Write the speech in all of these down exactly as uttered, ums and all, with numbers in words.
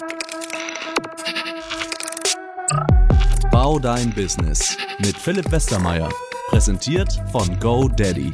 Bau dein Business mit Philipp Westermeier. Präsentiert von GoDaddy.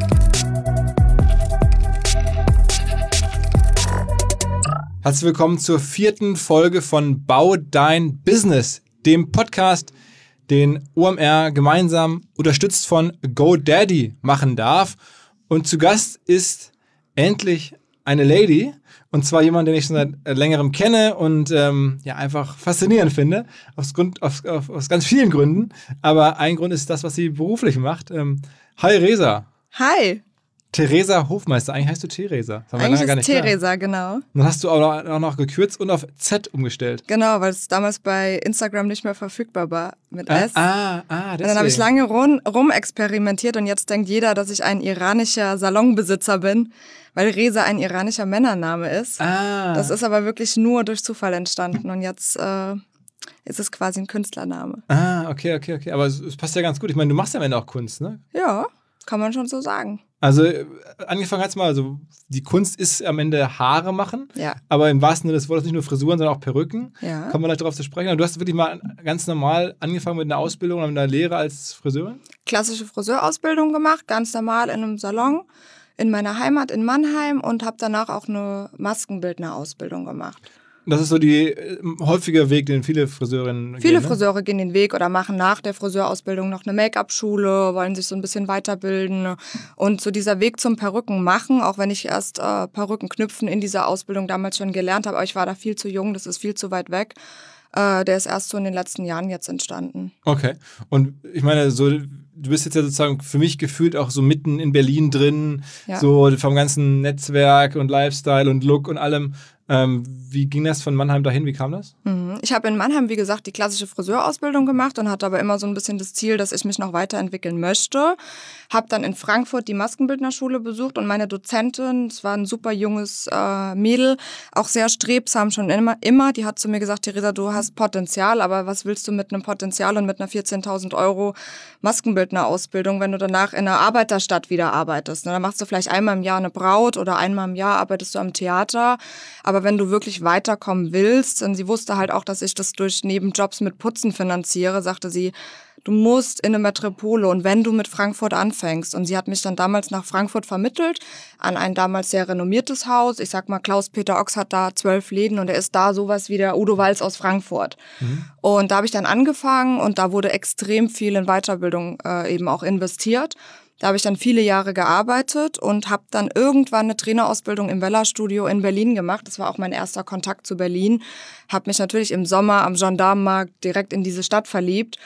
Herzlich willkommen zur vierten Folge von Bau dein Business, dem Podcast, den O M R gemeinsam unterstützt von GoDaddy machen darf. Und zu Gast ist endlich eine Lady, und zwar jemand, den ich schon seit längerem kenne und ähm, ja einfach faszinierend finde, aus, Grund, aus, aus, aus ganz vielen Gründen. Aber ein Grund ist das, was sie beruflich macht. Ähm, hi Resa. Hi. Theresa Hofmeister, eigentlich heißt du Theresa. Das eigentlich ist Theresa, genau. Dann hast du auch noch, auch noch gekürzt und auf Z umgestellt. Genau, weil es damals bei Instagram nicht mehr verfügbar war mit ah, S. Ah, ah, deswegen. Und dann habe ich lange rum, rumexperimentiert und jetzt denkt jeder, dass ich ein iranischer Salonbesitzer bin, weil Resa ein iranischer Männername ist. Ah. Das ist aber wirklich nur durch Zufall entstanden und jetzt äh, ist es quasi ein Künstlername. Ah, okay, okay, okay. Aber es, es passt ja ganz gut. Ich meine, du machst ja am Ende auch Kunst, ne? Ja, kann man schon so sagen. Also angefangen hat's mal, also die Kunst ist am Ende Haare machen, ja. Aber im wahrsten Sinne des Wortes nicht nur Frisuren, sondern auch Perücken. Ja. Kommen wir gleich darauf zu sprechen. Aber du hast wirklich mal ganz normal angefangen mit einer Ausbildung oder mit einer Lehre als Friseurin? Klassische Friseurausbildung gemacht, ganz normal in einem Salon in meiner Heimat in Mannheim und habe danach auch eine Maskenbildnerausbildung gemacht. Das ist so die äh, häufige Weg, den viele Friseurinnen Viele gehen, ne? Friseure gehen den Weg oder machen nach der Friseurausbildung noch eine Make-up-Schule, wollen sich so ein bisschen weiterbilden. Und so dieser Weg zum Perücken machen, auch wenn ich erst äh, Perücken knüpfen in dieser Ausbildung damals schon gelernt habe, aber ich war da viel zu jung, das ist viel zu weit weg. Äh, der ist erst so in den letzten Jahren jetzt entstanden. Okay. Und ich meine, so du bist jetzt ja sozusagen für mich gefühlt auch so mitten in Berlin drin, ja. So vom ganzen Netzwerk und Lifestyle und Look und allem. Ähm, wie ging das von Mannheim dahin? Wie kam das? Mhm. Ich habe in Mannheim, wie gesagt, die klassische Friseurausbildung gemacht und hatte aber immer so ein bisschen das Ziel, dass ich mich noch weiterentwickeln möchte. Habe dann in Frankfurt die Maskenbildnerschule besucht und meine Dozentin, es war ein super junges äh, Mädel, auch sehr strebsam schon immer, immer, die hat zu mir gesagt, Theresa, du hast Potenzial, aber was willst du mit einem Potenzial und mit einer vierzehntausend Euro Maskenbildnerausbildung, wenn du danach in einer Arbeiterstadt wieder arbeitest? Ne? Dann machst du vielleicht einmal im Jahr eine Braut oder einmal im Jahr arbeitest du am Theater, aber wenn du wirklich weiterkommen willst, und sie wusste halt auch, dass ich das durch Nebenjobs mit Putzen finanziere, sagte sie, du musst in eine Metropole und wenn du mit Frankfurt anfängst. Und sie hat mich dann damals nach Frankfurt vermittelt, an ein damals sehr renommiertes Haus. Ich sag mal, Klaus-Peter Ochs hat da zwölf Läden und er ist da sowas wie der Udo Walz aus Frankfurt. Mhm. Und da habe ich dann angefangen und da wurde extrem viel in Weiterbildung äh, eben auch investiert. Da habe ich dann viele Jahre gearbeitet und habe dann irgendwann eine Trainerausbildung im Wella-Studio in Berlin gemacht. Das war auch mein erster Kontakt zu Berlin. Habe mich natürlich im Sommer am Gendarmenmarkt direkt in diese Stadt verliebt.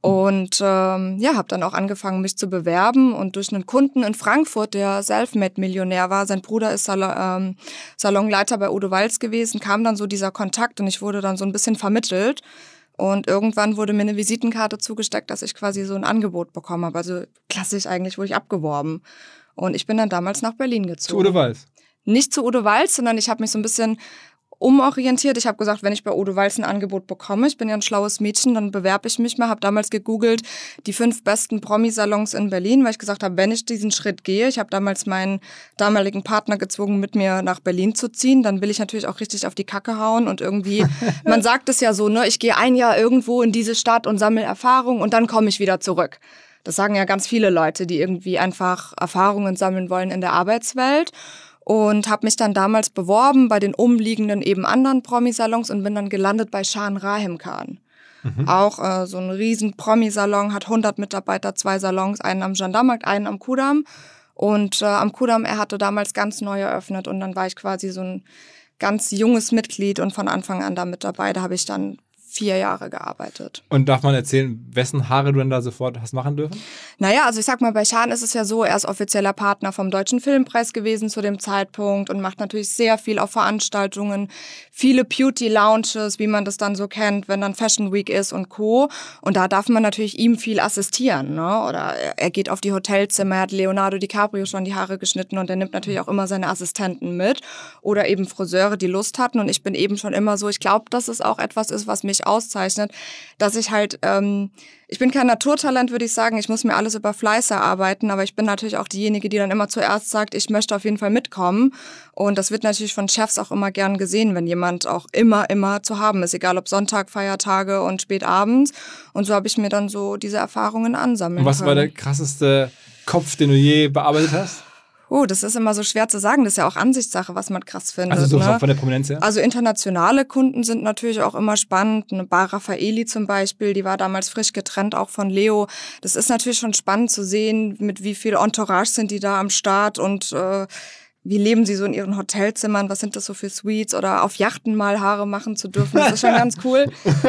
Und ähm, ja, habe dann auch angefangen, mich zu bewerben. Und durch einen Kunden in Frankfurt, der Selfmade-Millionär war, sein Bruder ist Sal- ähm, Salonleiter bei Udo Walz gewesen, kam dann so dieser Kontakt und ich wurde dann so ein bisschen vermittelt. Und irgendwann wurde mir eine Visitenkarte zugesteckt, dass ich quasi so ein Angebot bekommen habe. Also klassisch eigentlich wurde ich abgeworben. Und ich bin dann damals nach Berlin gezogen. Zu Udo Walz? Nicht zu Udo Walz, sondern ich habe mich so ein bisschen umorientiert. Ich habe gesagt, wenn ich bei Udo Walz ein Angebot bekomme, ich bin ja ein schlaues Mädchen, dann bewerbe ich mich mal. Habe damals gegoogelt, die fünf besten Promi-Salons in Berlin, weil ich gesagt habe, wenn ich diesen Schritt gehe, ich habe damals meinen damaligen Partner gezwungen, mit mir nach Berlin zu ziehen, dann will ich natürlich auch richtig auf die Kacke hauen und irgendwie, man sagt es ja so, ne, ich gehe ein Jahr irgendwo in diese Stadt und sammle Erfahrung und dann komme ich wieder zurück. Das sagen ja ganz viele Leute, die irgendwie einfach Erfahrungen sammeln wollen in der Arbeitswelt. Und habe mich dann damals beworben bei den umliegenden eben anderen Promi-Salons und bin dann gelandet bei Shan Rahim Khan. Mhm. Auch äh, so ein riesen Promi-Salon, hat hundert Mitarbeiter, zwei Salons, einen am Gendarmenmarkt, einen am Kudamm. Und äh, am Kudamm, er hatte damals ganz neu eröffnet und dann war ich quasi so ein ganz junges Mitglied und von Anfang an da mit dabei. Da habe ich dann vier Jahre gearbeitet. Und darf man erzählen, wessen Haare du denn da sofort hast machen dürfen? Naja, also ich sag mal, bei Shan ist es ja so, er ist offizieller Partner vom Deutschen Filmpreis gewesen zu dem Zeitpunkt und macht natürlich sehr viel auf Veranstaltungen, viele Beauty-Lounges, wie man das dann so kennt, wenn dann Fashion Week ist und Co. Und da darf man natürlich ihm viel assistieren, ne? Oder er geht auf die Hotelzimmer, er hat Leonardo DiCaprio schon die Haare geschnitten und er nimmt natürlich auch immer seine Assistenten mit oder eben Friseure, die Lust hatten. Und ich bin eben schon immer so, ich glaube, dass es auch etwas ist, was mich auszeichnet, dass ich halt, ähm, ich bin kein Naturtalent, würde ich sagen, ich muss mir alles über Fleiß erarbeiten, aber ich bin natürlich auch diejenige, die dann immer zuerst sagt, ich möchte auf jeden Fall mitkommen. Und das wird natürlich von Chefs auch immer gern gesehen, wenn jemand auch immer, immer zu haben ist, egal ob Sonntag, Feiertage und spät abends. Und so habe ich mir dann so diese Erfahrungen ansammeln Und was können. war der krasseste Kopf, den du je bearbeitet hast? Oh, das ist immer so schwer zu sagen. Das ist ja auch Ansichtssache, was man krass findet. Also so ne? von der Prominenz her? Also internationale Kunden sind natürlich auch immer spannend. Eine Bar Raffaeli zum Beispiel, die war damals frisch getrennt, auch von Leo. Das ist natürlich schon spannend zu sehen, mit wie viel Entourage sind die da am Start und äh, wie leben sie so in ihren Hotelzimmern, was sind das so für Suites oder auf Yachten mal Haare machen zu dürfen. Das ist schon ganz cool.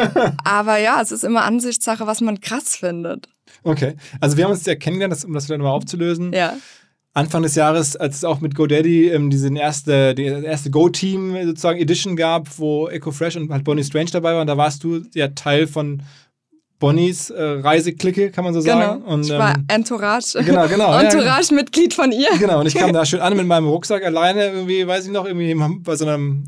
Aber ja, es ist immer Ansichtssache, was man krass findet. Okay, also wir haben uns ja kennengelernt, das, um das wieder nochmal aufzulösen. Ja. Anfang des Jahres, als es auch mit GoDaddy ähm, diesen erste, die erste Go-Team sozusagen Edition gab, wo EcoFresh und halt Bonnie Strange dabei waren, da warst du ja Teil von Bonnies äh, Reiseklicke, kann man so sagen. Genau, Und, ich war ähm, Entourage. Genau, genau. Entourage-Mitglied von ihr. Genau, und ich kam da schön an mit meinem Rucksack alleine, irgendwie, weiß ich noch, irgendwie bei so einem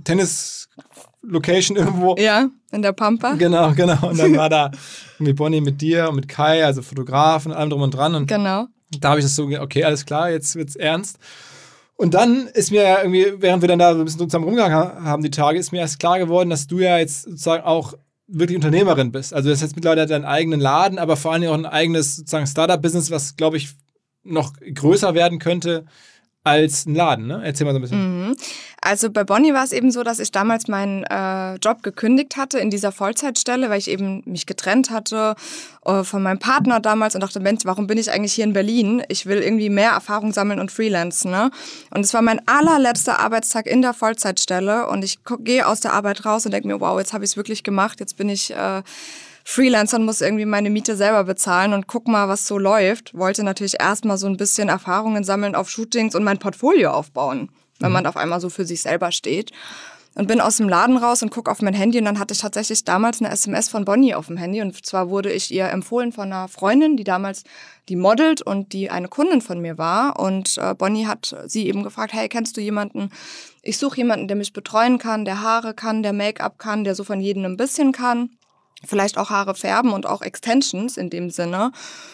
Tennis-Location irgendwo. Ja, in der Pampa. Genau, genau. Und dann war da irgendwie Bonnie mit dir und mit Kai, also Fotograf und allem drum und dran. Und genau. Da habe ich das so, okay, alles klar, jetzt wird's ernst. Und dann ist mir ja irgendwie, während wir dann da so ein bisschen zusammen rumgegangen haben, die Tage, ist mir erst klar geworden, dass du ja jetzt sozusagen auch wirklich Unternehmerin bist. Also du hast jetzt mittlerweile deinen eigenen Laden, aber vor allem auch ein eigenes sozusagen Startup-Business, was, glaube ich, noch größer werden könnte als ein Laden, ne? Erzähl mal so ein bisschen. Mhm. Also bei Bonnie war es eben so, dass ich damals meinen äh, Job gekündigt hatte in dieser Vollzeitstelle, weil ich eben mich getrennt hatte äh, von meinem Partner damals und dachte, Mensch, warum bin ich eigentlich hier in Berlin? Ich will irgendwie mehr Erfahrung sammeln und freelancen, ne? Und es war mein allerletzter Arbeitstag in der Vollzeitstelle und ich gehe aus der Arbeit raus und denke mir, wow, jetzt habe ich es wirklich gemacht, jetzt bin ich äh, Freelancer und muss irgendwie meine Miete selber bezahlen und guck mal, was so läuft. Wollte natürlich erstmal so ein bisschen Erfahrungen sammeln auf Shootings und mein Portfolio aufbauen, wenn man auf einmal so für sich selber steht. Und bin aus dem Laden raus und guck auf mein Handy und dann hatte ich tatsächlich damals eine S M S von Bonnie auf dem Handy und zwar wurde ich ihr empfohlen von einer Freundin, die damals die modelt und die eine Kundin von mir war und äh, Bonnie hat sie eben gefragt, hey, kennst du jemanden? Ich suche jemanden, der mich betreuen kann, der Haare kann, der Make-up kann, der so von jedem ein bisschen kann. Vielleicht auch Haare färben und auch Extensions in dem Sinne.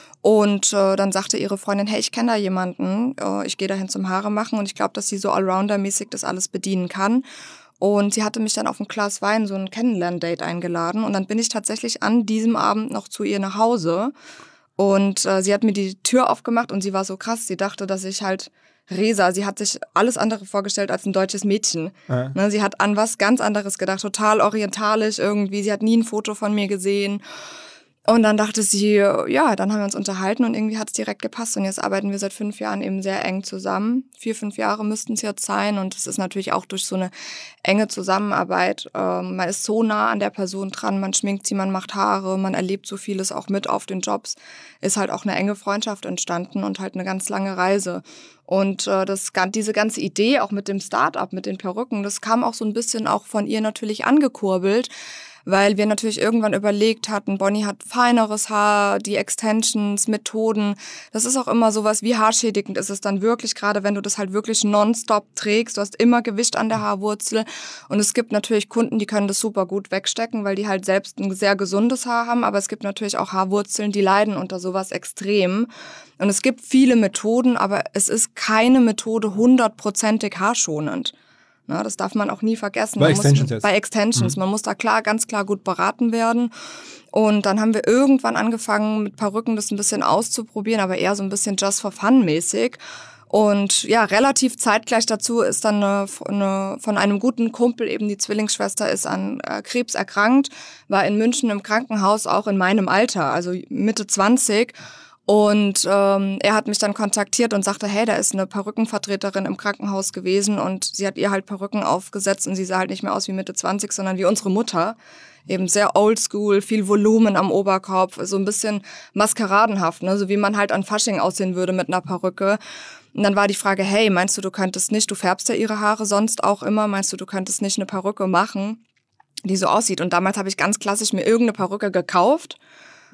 Und äh, dann sagte ihre Freundin, hey, ich kenne da jemanden, äh, ich gehe dahin zum Haare machen und ich glaube, dass sie so Allrounder-mäßig das alles bedienen kann. Und sie hatte mich dann auf ein Glas Wein, so ein Kennenlern-Date eingeladen und dann bin ich tatsächlich an diesem Abend noch zu ihr nach Hause und äh, sie hat mir die Tür aufgemacht und sie war so krass, sie dachte, dass ich halt Resa, sie hat sich alles andere vorgestellt als ein deutsches Mädchen. Ja. Ne, sie hat an was ganz anderes gedacht, total orientalisch irgendwie. Sie hat nie ein Foto von mir gesehen. Und dann dachte sie, ja, dann haben wir uns unterhalten und irgendwie hat es direkt gepasst. Und jetzt arbeiten wir seit fünf Jahren eben sehr eng zusammen. Vier, fünf Jahre müssten es jetzt sein. Und es ist natürlich auch durch so eine enge Zusammenarbeit. Ähm, man ist so nah an der Person dran, man schminkt sie, man macht Haare, man erlebt so vieles auch mit auf den Jobs. Ist halt auch eine enge Freundschaft entstanden und halt eine ganz lange Reise. Und äh, das, diese ganze Idee auch mit dem Start-up, mit den Perücken, das kam auch so ein bisschen auch von ihr natürlich angekurbelt, weil wir natürlich irgendwann überlegt hatten, Bonnie hat feineres Haar, die Extensions, Methoden, das ist auch immer sowas, wie haarschädigend ist es dann wirklich, gerade wenn du das halt wirklich nonstop trägst, du hast immer Gewicht an der Haarwurzel und es gibt natürlich Kunden, die können das super gut wegstecken, weil die halt selbst ein sehr gesundes Haar haben, aber es gibt natürlich auch Haarwurzeln, die leiden unter sowas extrem und es gibt viele Methoden, aber es ist keine Methode hundertprozentig haarschonend. Na, das darf man auch nie vergessen. Bei man Extensions muss, jetzt? Bei Extensions. Mhm. Man muss da klar, ganz klar gut beraten werden. Und dann haben wir irgendwann angefangen, mit Perücken das ein bisschen auszuprobieren, aber eher so ein bisschen just for fun mäßig. Und ja, relativ zeitgleich dazu ist dann eine, eine, von einem guten Kumpel, eben die Zwillingsschwester, ist an äh, Krebs erkrankt, war in München im Krankenhaus, auch in meinem Alter, also Mitte zwanzig. Und ähm, er hat mich dann kontaktiert und sagte, hey, da ist eine Perückenvertreterin im Krankenhaus gewesen und sie hat ihr halt Perücken aufgesetzt und sie sah halt nicht mehr aus wie Mitte zwanzig, sondern wie unsere Mutter. Eben sehr oldschool, viel Volumen am Oberkopf, so ein bisschen maskeradenhaft, ne? So wie man halt an Fasching aussehen würde mit einer Perücke. Und dann war die Frage, hey, meinst du, du könntest nicht, du färbst ja ihre Haare sonst auch immer, meinst du, du könntest nicht eine Perücke machen, die so aussieht? Und damals habe ich ganz klassisch mir irgendeine Perücke gekauft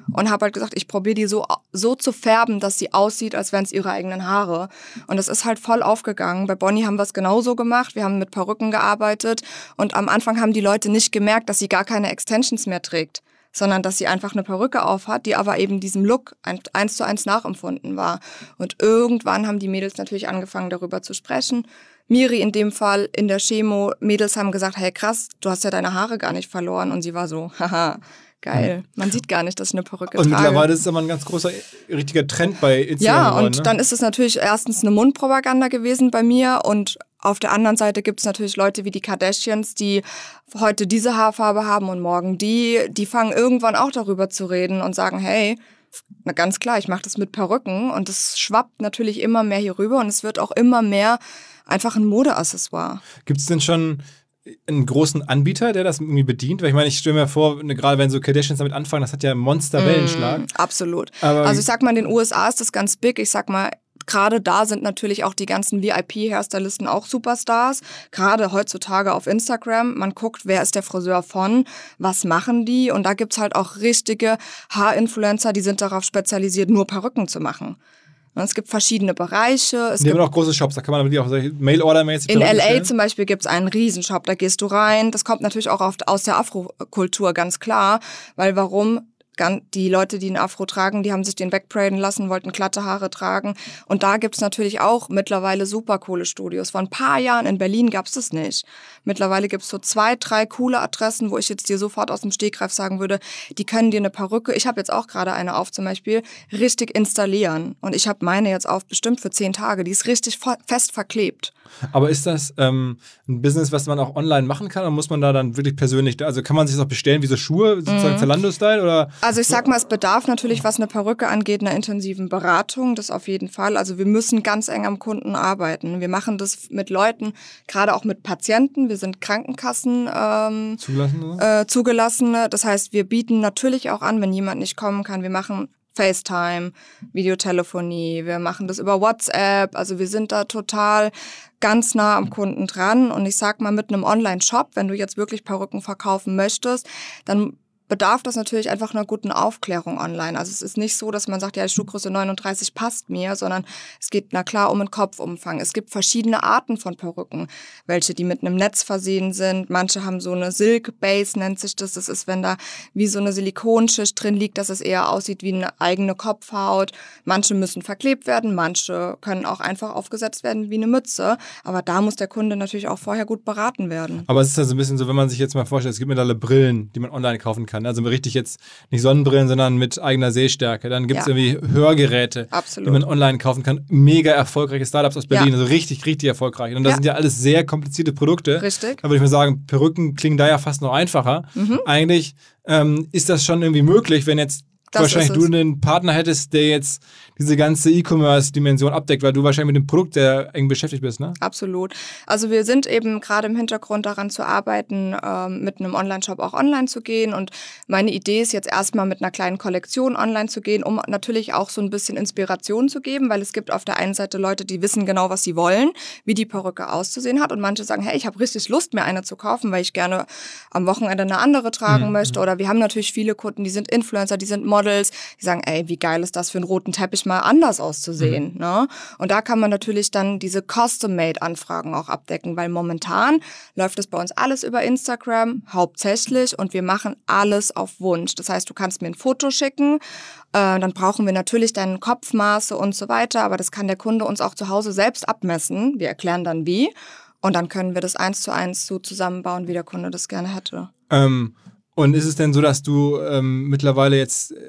und habe halt gesagt, ich probiere die so, so zu färben, dass sie aussieht, als wären es ihre eigenen Haare. Und das ist halt voll aufgegangen. Bei Bonnie haben wir es genauso gemacht. Wir haben mit Perücken gearbeitet und am Anfang haben die Leute nicht gemerkt, dass sie gar keine Extensions mehr trägt, sondern dass sie einfach eine Perücke aufhat, die aber eben diesem Look eins zu eins nachempfunden war. Und irgendwann haben die Mädels natürlich angefangen, darüber zu sprechen. Miri in dem Fall in der Chemo, Mädels haben gesagt, hey krass, du hast ja deine Haare gar nicht verloren. Und sie war so, haha, geil. Man sieht gar nicht, dass ich eine Perücke und trage. Und mittlerweile ist es aber ein ganz großer, richtiger Trend bei Instagram Ja, geworden, und ne? dann ist es natürlich erstens eine Mundpropaganda gewesen bei mir und auf der anderen Seite gibt es natürlich Leute wie die Kardashians, die heute diese Haarfarbe haben und morgen die. Die fangen irgendwann auch darüber zu reden und sagen, hey, na ganz klar, ich mache das mit Perücken und es schwappt natürlich immer mehr hier rüber und es wird auch immer mehr einfach ein Modeaccessoire. Gibt es denn schon einen großen Anbieter, der das irgendwie bedient? Weil ich meine, ich stelle mir vor, ne, gerade wenn so Kardashians damit anfangen, das hat ja Monster-Wellenschlag. Mm, absolut. Aber also ich sag mal, in den U S A ist das ganz big. Ich sag mal, gerade da sind natürlich auch die ganzen V I P-Hairstylisten auch Superstars. Gerade heutzutage auf Instagram. Man guckt, wer ist der Friseur von, was machen die? Und da gibt's halt auch richtige Haarinfluencer, die sind darauf spezialisiert, nur Perücken zu machen. Es gibt verschiedene Bereiche. Es die gibt haben auch große Shops, da kann man wirklich auch Mail-Order-mäßig in L A bestellen. zum Beispiel gibt's einen Riesenshop, da gehst du rein. Das kommt natürlich auch oft aus der Afrokultur, ganz klar. Weil warum? Die Leute, die einen Afro tragen, die haben sich den wegbraiden lassen, wollten glatte Haare tragen. Und da gibt's natürlich auch mittlerweile super coole Studios. Vor ein paar Jahren in Berlin gab's das nicht. Mittlerweile gibt's so zwei, drei coole Adressen, wo ich jetzt dir sofort aus dem Stegreif sagen würde, die können dir eine Perücke, ich habe jetzt auch gerade eine auf zum Beispiel, richtig installieren. Und ich habe meine jetzt auf bestimmt für zehn Tage. Die ist richtig fest verklebt. Aber ist das ähm, ein Business, was man auch online machen kann? Oder muss man da dann wirklich persönlich, also kann man sich das auch bestellen wie so Schuhe, sozusagen mhm. Zalando-Style? Oder? Also ich sag mal, es bedarf natürlich, was eine Perücke angeht, einer intensiven Beratung, das auf jeden Fall. Also wir müssen ganz eng am Kunden arbeiten. Wir machen das mit Leuten, gerade auch mit Patienten. Wir sind Krankenkassen ähm, zugelassen, äh, zugelassene. Das heißt, wir bieten natürlich auch an, wenn jemand nicht kommen kann, wir machen FaceTime, Videotelefonie, wir machen das über WhatsApp, also wir sind da total ganz nah am Kunden dran und ich sag mal, mit einem Online-Shop, wenn du jetzt wirklich Perücken verkaufen möchtest, dann bedarf das natürlich einfach einer guten Aufklärung online. Also es ist nicht so, dass man sagt, ja, die Schuhgröße neununddreißig passt mir, sondern es geht, na klar, um einen Kopfumfang. Es gibt verschiedene Arten von Perücken, welche die mit einem Netz versehen sind. Manche haben so eine Silk Base, nennt sich das. Das ist, wenn da wie so eine Silikonschicht drin liegt, dass es eher aussieht wie eine eigene Kopfhaut. Manche müssen verklebt werden, manche können auch einfach aufgesetzt werden wie eine Mütze. Aber da muss der Kunde natürlich auch vorher gut beraten werden. Aber es ist ja so ein bisschen so, wenn man sich jetzt mal vorstellt, es gibt mittlerweile Brillen, die man online kaufen kann. Also richtig jetzt nicht Sonnenbrillen, sondern mit eigener Sehstärke. Dann gibt es ja. irgendwie Hörgeräte, Absolut. die man online kaufen kann. Mega erfolgreiche Startups aus Berlin, ja. also richtig, richtig erfolgreich. Und das ja. sind ja alles sehr komplizierte Produkte. Richtig. Da würde ich mal sagen, Perücken klingen da ja fast noch einfacher. Mhm. Eigentlich ähm, ist das schon irgendwie möglich, wenn jetzt das wahrscheinlich du einen Partner hättest, der jetzt diese ganze E-Commerce-Dimension abdeckt, weil du wahrscheinlich mit dem Produkt sehr eng beschäftigt bist, ne? Absolut. Also wir sind eben gerade im Hintergrund daran zu arbeiten, ähm, mit einem Online-Shop auch online zu gehen und meine Idee ist jetzt erstmal mit einer kleinen Kollektion online zu gehen, um natürlich auch so ein bisschen Inspiration zu geben, weil es gibt auf der einen Seite Leute, die wissen genau, was sie wollen, wie die Perücke auszusehen hat und manche sagen, hey, ich habe richtig Lust, mir eine zu kaufen, weil ich gerne am Wochenende eine andere tragen mhm. möchte oder wir haben natürlich viele Kunden, die sind Influencer, die sind Models, die sagen, ey, wie geil ist das für einen roten Teppich mal anders auszusehen. Mhm. Ne? Und da kann man natürlich dann diese Custom-Made-Anfragen auch abdecken, weil momentan läuft es bei uns alles über Instagram, hauptsächlich, und wir machen alles auf Wunsch. Das heißt, du kannst mir ein Foto schicken, äh, dann brauchen wir natürlich deine Kopfmaße und so weiter, aber das kann der Kunde uns auch zu Hause selbst abmessen. Wir erklären dann wie und dann können wir das eins zu eins so zusammenbauen, wie der Kunde das gerne hätte. Ähm Und ist es denn so, dass du ähm, mittlerweile jetzt äh,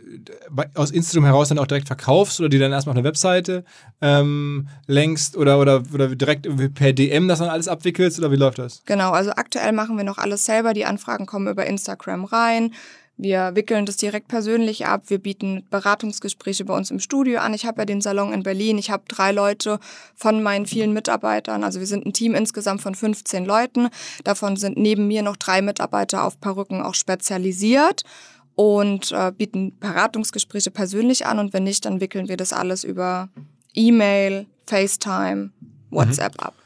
aus Instagram heraus dann auch direkt verkaufst oder die dann erstmal auf eine Webseite ähm, lenkst oder, oder, oder direkt per D M das dann alles abwickelst oder wie läuft das? Genau, also aktuell machen wir noch alles selber. Die Anfragen kommen über Instagram rein. Wir wickeln das direkt persönlich ab. Wir bieten Beratungsgespräche bei uns im Studio an. Ich habe ja den Salon in Berlin. Ich habe drei Leute von meinen vielen Mitarbeitern. Also wir sind ein Team insgesamt von fünfzehn Leuten. Davon sind neben mir noch drei Mitarbeiter auf Perücken auch spezialisiert und äh, bieten Beratungsgespräche persönlich an. Und wenn nicht, dann wickeln wir das alles über E-Mail, FaceTime, WhatsApp mhm. ab.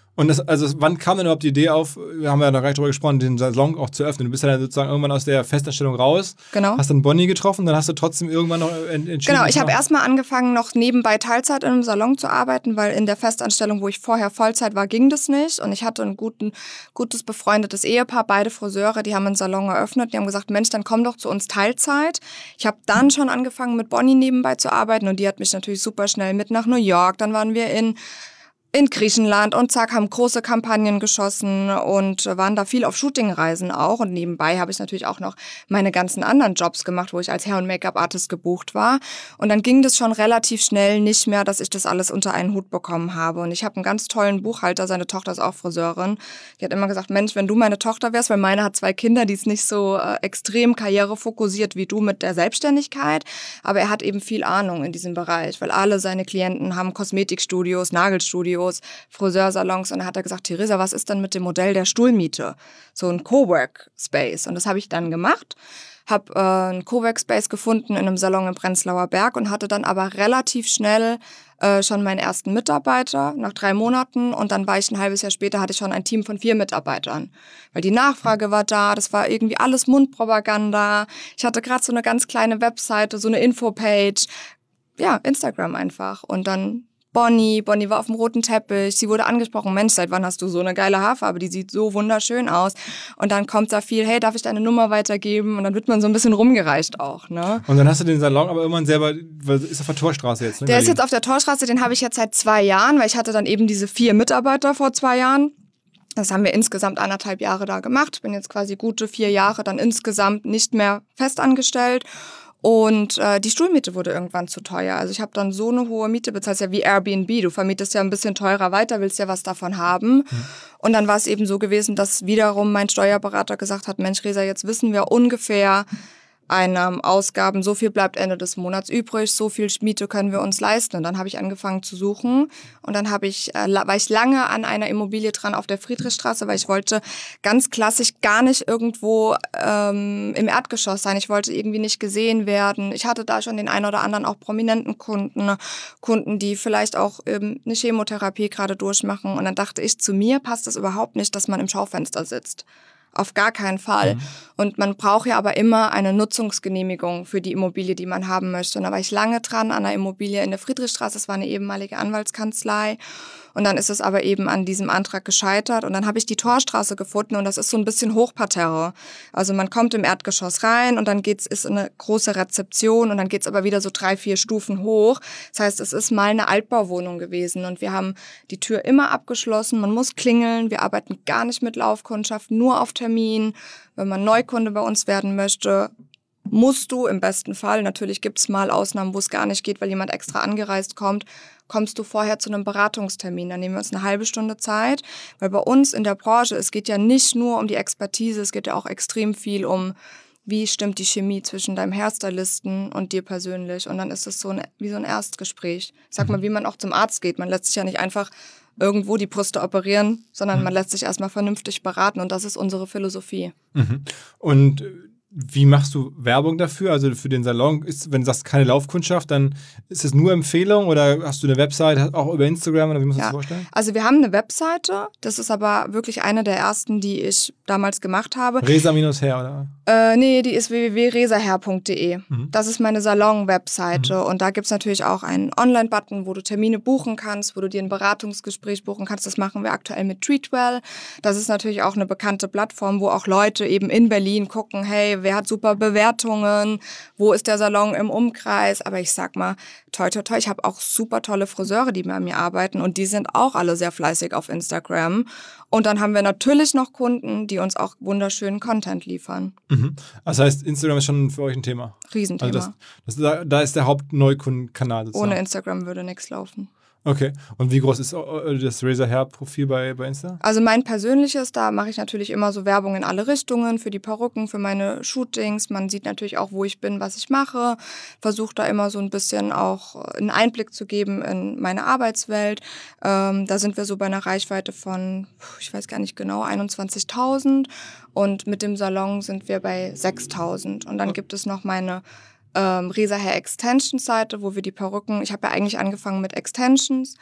Und das, also wann kam denn überhaupt die Idee auf, wir haben ja da gleich drüber gesprochen, den Salon auch zu öffnen? Du bist ja dann sozusagen irgendwann aus der Festanstellung raus, genau. hast dann Bonnie getroffen, dann hast du trotzdem irgendwann noch entschieden. Genau, ich habe erstmal angefangen, noch nebenbei Teilzeit in einem Salon zu arbeiten, weil in der Festanstellung, wo ich vorher Vollzeit war, ging das nicht. Und ich hatte ein guten, gutes befreundetes Ehepaar, beide Friseure, die haben einen Salon eröffnet. Die haben gesagt, Mensch, dann komm doch zu uns Teilzeit. Ich habe dann schon angefangen, mit Bonnie nebenbei zu arbeiten und die hat mich natürlich super schnell mit nach New York. Dann waren wir in in Griechenland und zack, haben große Kampagnen geschossen und waren da viel auf Shootingreisen auch. Und nebenbei habe ich natürlich auch noch meine ganzen anderen Jobs gemacht, wo ich als Hair- und Make-up-Artist gebucht war. Und dann ging das schon relativ schnell nicht mehr, dass ich das alles unter einen Hut bekommen habe. Und ich habe einen ganz tollen Buchhalter, seine Tochter ist auch Friseurin. Die hat immer gesagt, Mensch, wenn du meine Tochter wärst, weil meine hat zwei Kinder, die ist nicht so äh, extrem karrierefokussiert wie du mit der Selbstständigkeit. Aber er hat eben viel Ahnung in diesem Bereich, weil alle seine Klienten haben Kosmetikstudios, Nagelstudios, Friseursalons und da hat er gesagt, Theresa, was ist denn mit dem Modell der Stuhlmiete? So ein Cowork-Space und das habe ich dann gemacht, habe äh, einen Cowork-Space gefunden in einem Salon im Prenzlauer Berg und hatte dann aber relativ schnell äh, schon meinen ersten Mitarbeiter nach drei Monaten und dann war ich ein halbes Jahr später, hatte ich schon ein Team von vier Mitarbeitern, weil die Nachfrage war da, das war irgendwie alles Mundpropaganda, ich hatte gerade so eine ganz kleine Webseite, so eine Infopage, ja, Instagram einfach und dann Bonnie, Bonnie war auf dem roten Teppich, sie wurde angesprochen, Mensch, seit wann hast du so eine geile Haarfarbe, die sieht so wunderschön aus. Und dann kommt da viel, hey, darf ich deine Nummer weitergeben? Und dann wird man so ein bisschen rumgereicht auch, ne? Und dann hast du den Salon aber irgendwann selber, ist auf der Torstraße jetzt, ne? Der ist jetzt auf der Torstraße, den habe ich jetzt seit zwei Jahren, weil ich hatte dann eben diese vier Mitarbeiter vor zwei Jahren. Das haben wir insgesamt anderthalb Jahre da gemacht. Ich bin jetzt quasi gute vier Jahre dann insgesamt nicht mehr festangestellt. Und äh, die Stuhlmiete wurde irgendwann zu teuer. Also ich habe dann so eine hohe Miete bezahlt, ja wie Airbnb. Du vermietest ja ein bisschen teurer weiter, willst ja was davon haben. Mhm. Und dann war es eben so gewesen, dass wiederum mein Steuerberater gesagt hat, Mensch, Resa, jetzt wissen wir ungefähr Einnahmen, Ausgaben, so viel bleibt Ende des Monats übrig, so viel Miete können wir uns leisten. Und dann habe ich angefangen zu suchen und dann habe ich, äh, war ich lange an einer Immobilie dran auf der Friedrichstraße, weil ich wollte ganz klassisch gar nicht irgendwo ähm, im Erdgeschoss sein. Ich wollte irgendwie nicht gesehen werden. Ich hatte da schon den einen oder anderen auch prominenten Kunden, Kunden, die vielleicht auch ähm, eine Chemotherapie gerade durchmachen. Und dann dachte ich, zu mir passt es überhaupt nicht, dass man im Schaufenster sitzt. Auf gar keinen Fall. Mhm. Und man braucht ja aber immer eine Nutzungsgenehmigung für die Immobilie, die man haben möchte. Und da war ich lange dran an einer Immobilie in der Friedrichstraße. Das war eine ehemalige Anwaltskanzlei. Und dann ist es aber eben an diesem Antrag gescheitert. Und dann habe ich die Torstraße gefunden und das ist so ein bisschen Hochparterre. Also man kommt im Erdgeschoss rein und dann geht's, ist eine große Rezeption und dann geht's aber wieder so drei, vier Stufen hoch. Das heißt, es ist mal eine Altbauwohnung gewesen und wir haben die Tür immer abgeschlossen. Man muss klingeln. Wir arbeiten gar nicht mit Laufkundschaft, nur auf Termin. Wenn man Neukunde bei uns werden möchte, musst du im besten Fall, natürlich gibt's mal Ausnahmen, wo es gar nicht geht, weil jemand extra angereist kommt, kommst du vorher zu einem Beratungstermin. Dann nehmen wir uns eine halbe Stunde Zeit, weil bei uns in der Branche, es geht ja nicht nur um die Expertise, es geht ja auch extrem viel um, wie stimmt die Chemie zwischen deinem Hairstylisten und dir persönlich. Und dann ist es so ein, wie so ein Erstgespräch. Ich sag mal, wie man auch zum Arzt geht. Man lässt sich ja nicht einfach irgendwo die Brüste operieren, sondern man lässt sich erstmal vernünftig beraten und das ist unsere Philosophie. Mhm. Und wie machst du Werbung dafür? Also für den Salon, ist, wenn du sagst, keine Laufkundschaft, dann ist es nur Empfehlung oder hast du eine Website, auch über Instagram oder wie musst du ja. das vorstellen? Also wir haben eine Webseite, das ist aber wirklich eine der ersten, die ich damals gemacht habe. Resa-Hair, oder? Äh, nee, die ist w w w punkt resahair punkt d e. Mhm. Das ist meine Salon-Webseite mhm. und da gibt's natürlich auch einen Online-Button, wo du Termine buchen kannst, wo du dir ein Beratungsgespräch buchen kannst. Das machen wir aktuell mit Treatwell. Das ist natürlich auch eine bekannte Plattform, wo auch Leute eben in Berlin gucken, hey, wer hat super Bewertungen, wo ist der Salon im Umkreis, aber ich sag mal, toi, toi, toi, ich habe auch super tolle Friseure, die bei mir arbeiten und die sind auch alle sehr fleißig auf Instagram und dann haben wir natürlich noch Kunden, die uns auch wunderschönen Content liefern. Mhm. Das heißt, Instagram ist schon für euch ein Thema? Riesenthema. Also das, das, da ist der Hauptneukundenkanal sozusagen. Ohne Instagram würde nichts laufen. Okay. Und wie groß ist das Resa-Hair-Profil bei, bei Insta? Also mein persönliches, da mache ich natürlich immer so Werbung in alle Richtungen, für die Perücken, für meine Shootings. Man sieht natürlich auch, wo ich bin, was ich mache. Versuche da immer so ein bisschen auch einen Einblick zu geben in meine Arbeitswelt. Ähm, da sind wir so bei einer Reichweite von, ich weiß gar nicht genau, einundzwanzigtausend. Und mit dem Salon sind wir bei sechstausend. Und dann gibt es noch meine ähm, Resa Hair Extensions Seite, wo wir die Perücken, ich habe ja eigentlich angefangen mit Extensions,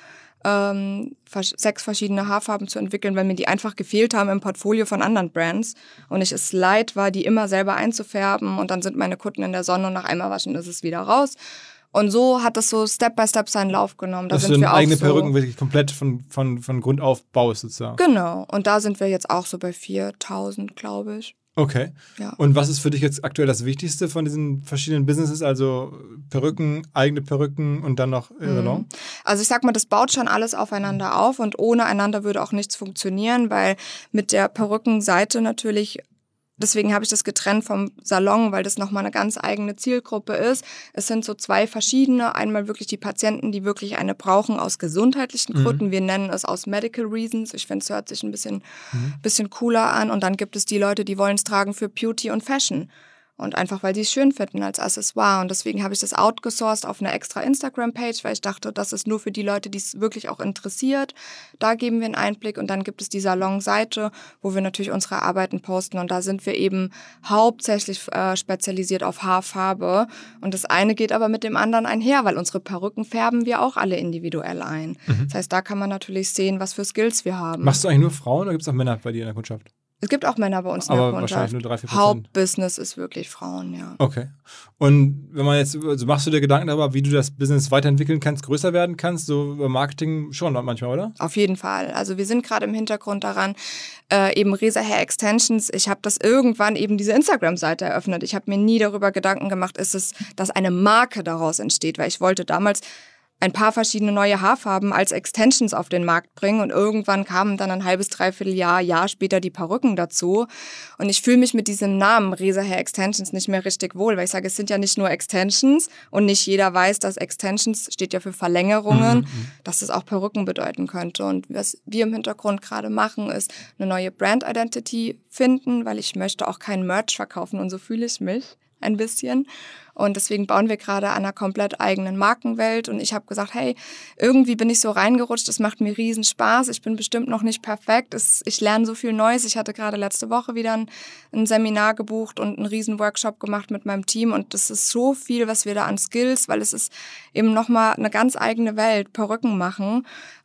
ähm, vers- sechs verschiedene Haarfarben zu entwickeln, weil mir die einfach gefehlt haben im Portfolio von anderen Brands und ich es leid war, die immer selber einzufärben und dann sind meine Kunden in der Sonne und nach einmal waschen ist es wieder raus. Und so hat das so Step by Step seinen Lauf genommen. Da Dass sind du wir auch eigene so, Perücken wirklich komplett von, von, von Grund auf baust sozusagen. Genau. Und da sind wir jetzt auch so bei viertausend, glaube ich. Okay. Ja. Und was ist für dich jetzt aktuell das Wichtigste von diesen verschiedenen Businesses? Also Perücken, eigene Perücken und dann noch äh, Salon? Also ich sag mal, das baut schon alles aufeinander auf und ohne einander würde auch nichts funktionieren, weil mit der Perückenseite natürlich, deswegen habe ich das getrennt vom Salon, weil das nochmal eine ganz eigene Zielgruppe ist. Es sind so zwei verschiedene. Einmal wirklich die Patienten, die wirklich eine brauchen aus gesundheitlichen Gründen. Mhm. Wir nennen es aus Medical Reasons. Ich finde, es hört sich ein bisschen, mhm. bisschen cooler an. Und dann gibt es die Leute, die wollen es tragen für Beauty und Fashion. Und einfach, weil die es schön finden als Accessoire. Und deswegen habe ich das outgesourced auf eine extra Instagram-Page, weil ich dachte, das ist nur für die Leute, die es wirklich auch interessiert. Da geben wir einen Einblick. Und dann gibt es die Salon-Seite, wo wir natürlich unsere Arbeiten posten. Und da sind wir eben hauptsächlich äh, spezialisiert auf Haarfarbe. Und das eine geht aber mit dem anderen einher, weil unsere Perücken färben wir auch alle individuell ein. Mhm. Das heißt, da kann man natürlich sehen, was für Skills wir haben. Machst du eigentlich nur Frauen oder gibt es auch Männer bei dir in der Kundschaft? Es gibt auch Männer bei uns in aber der Kundschaft. Wahrscheinlich nur drei, vier Prozent. Hauptbusiness ist wirklich Frauen, ja. Okay. Und wenn man jetzt, also machst du dir Gedanken darüber, wie du das Business weiterentwickeln kannst, größer werden kannst, so über Marketing schon manchmal, oder? Auf jeden Fall. Also wir sind gerade im Hintergrund daran, äh, eben Resa Hair Extensions. Ich habe das irgendwann eben diese Instagram-Seite eröffnet. Ich habe mir nie darüber Gedanken gemacht, ist es, dass eine Marke daraus entsteht, weil ich wollte damals ein paar verschiedene neue Haarfarben als Extensions auf den Markt bringen und irgendwann kamen dann ein halbes, dreiviertel Jahr, Jahr später die Perücken dazu und ich fühle mich mit diesem Namen Resa Hair Extensions nicht mehr richtig wohl, weil ich sage, es sind ja nicht nur Extensions und nicht jeder weiß, dass Extensions steht ja für Verlängerungen, mhm. dass das auch Perücken bedeuten könnte und was wir im Hintergrund gerade machen, ist eine neue Brand Identity finden, weil ich möchte auch kein Merch verkaufen und so fühle ich mich ein bisschen. Und deswegen bauen wir gerade an einer komplett eigenen Markenwelt. Und ich habe gesagt, hey, irgendwie bin ich so reingerutscht, es macht mir riesen Spaß. Ich bin bestimmt noch nicht perfekt. Es, ich lerne so viel Neues. Ich hatte gerade letzte Woche wieder ein, ein Seminar gebucht und einen riesen Workshop gemacht mit meinem Team. Und das ist so viel, was wir da an Skills, weil es ist eben nochmal eine ganz eigene Welt, Perücken machen.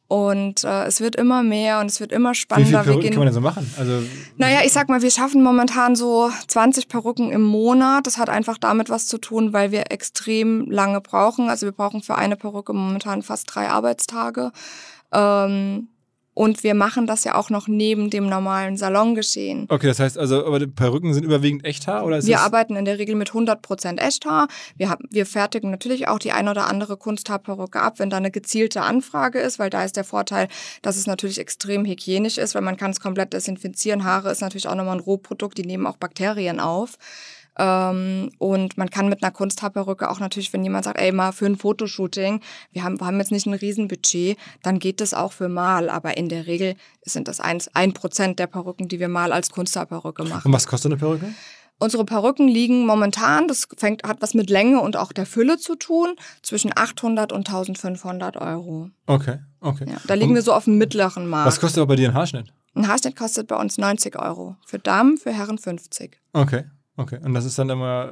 Und äh, es wird immer mehr und es wird immer spannender. Wie viele Perücken wir gehen, kann man denn so machen? Also, naja, ich sag mal, wir schaffen momentan so zwanzig Perücken im Monat. Das hat einfach damit was zu tun, weil wir extrem lange brauchen. Also wir brauchen für eine Perücke momentan fast drei Arbeitstage. Ähm, Und wir machen das ja auch noch neben dem normalen Salongeschehen. Okay, das heißt also, aber die Perücken sind überwiegend Echthaar? Oder ist wir das arbeiten in der Regel mit hundert Prozent Echthaar. Wir, haben, wir fertigen natürlich auch die ein oder andere Kunsthaarperücke ab, wenn da eine gezielte Anfrage ist, weil da ist der Vorteil, dass es natürlich extrem hygienisch ist, weil man kann es komplett desinfizieren. Haare ist natürlich auch nochmal ein Rohprodukt, die nehmen auch Bakterien auf. Ähm, und man kann mit einer Kunsthaarperücke auch natürlich, wenn jemand sagt, ey, mal für ein Fotoshooting, wir haben, wir haben jetzt nicht ein Riesenbudget, dann geht das auch für mal, aber in der Regel sind das ein Prozent der Perücken, die wir mal als Kunsthaarperücke machen. Und was kostet eine Perücke? Unsere Perücken liegen momentan, das fängt, hat was mit Länge und auch der Fülle zu tun, zwischen achthundert und eintausendfünfhundert Euro. Okay, okay. Ja, da liegen und wir so auf dem mittleren Markt. Was kostet aber bei dir ein Haarschnitt? Ein Haarschnitt kostet bei uns neunzig Euro. Für Damen, für Herren fünfzig. Okay. Okay, und das ist dann immer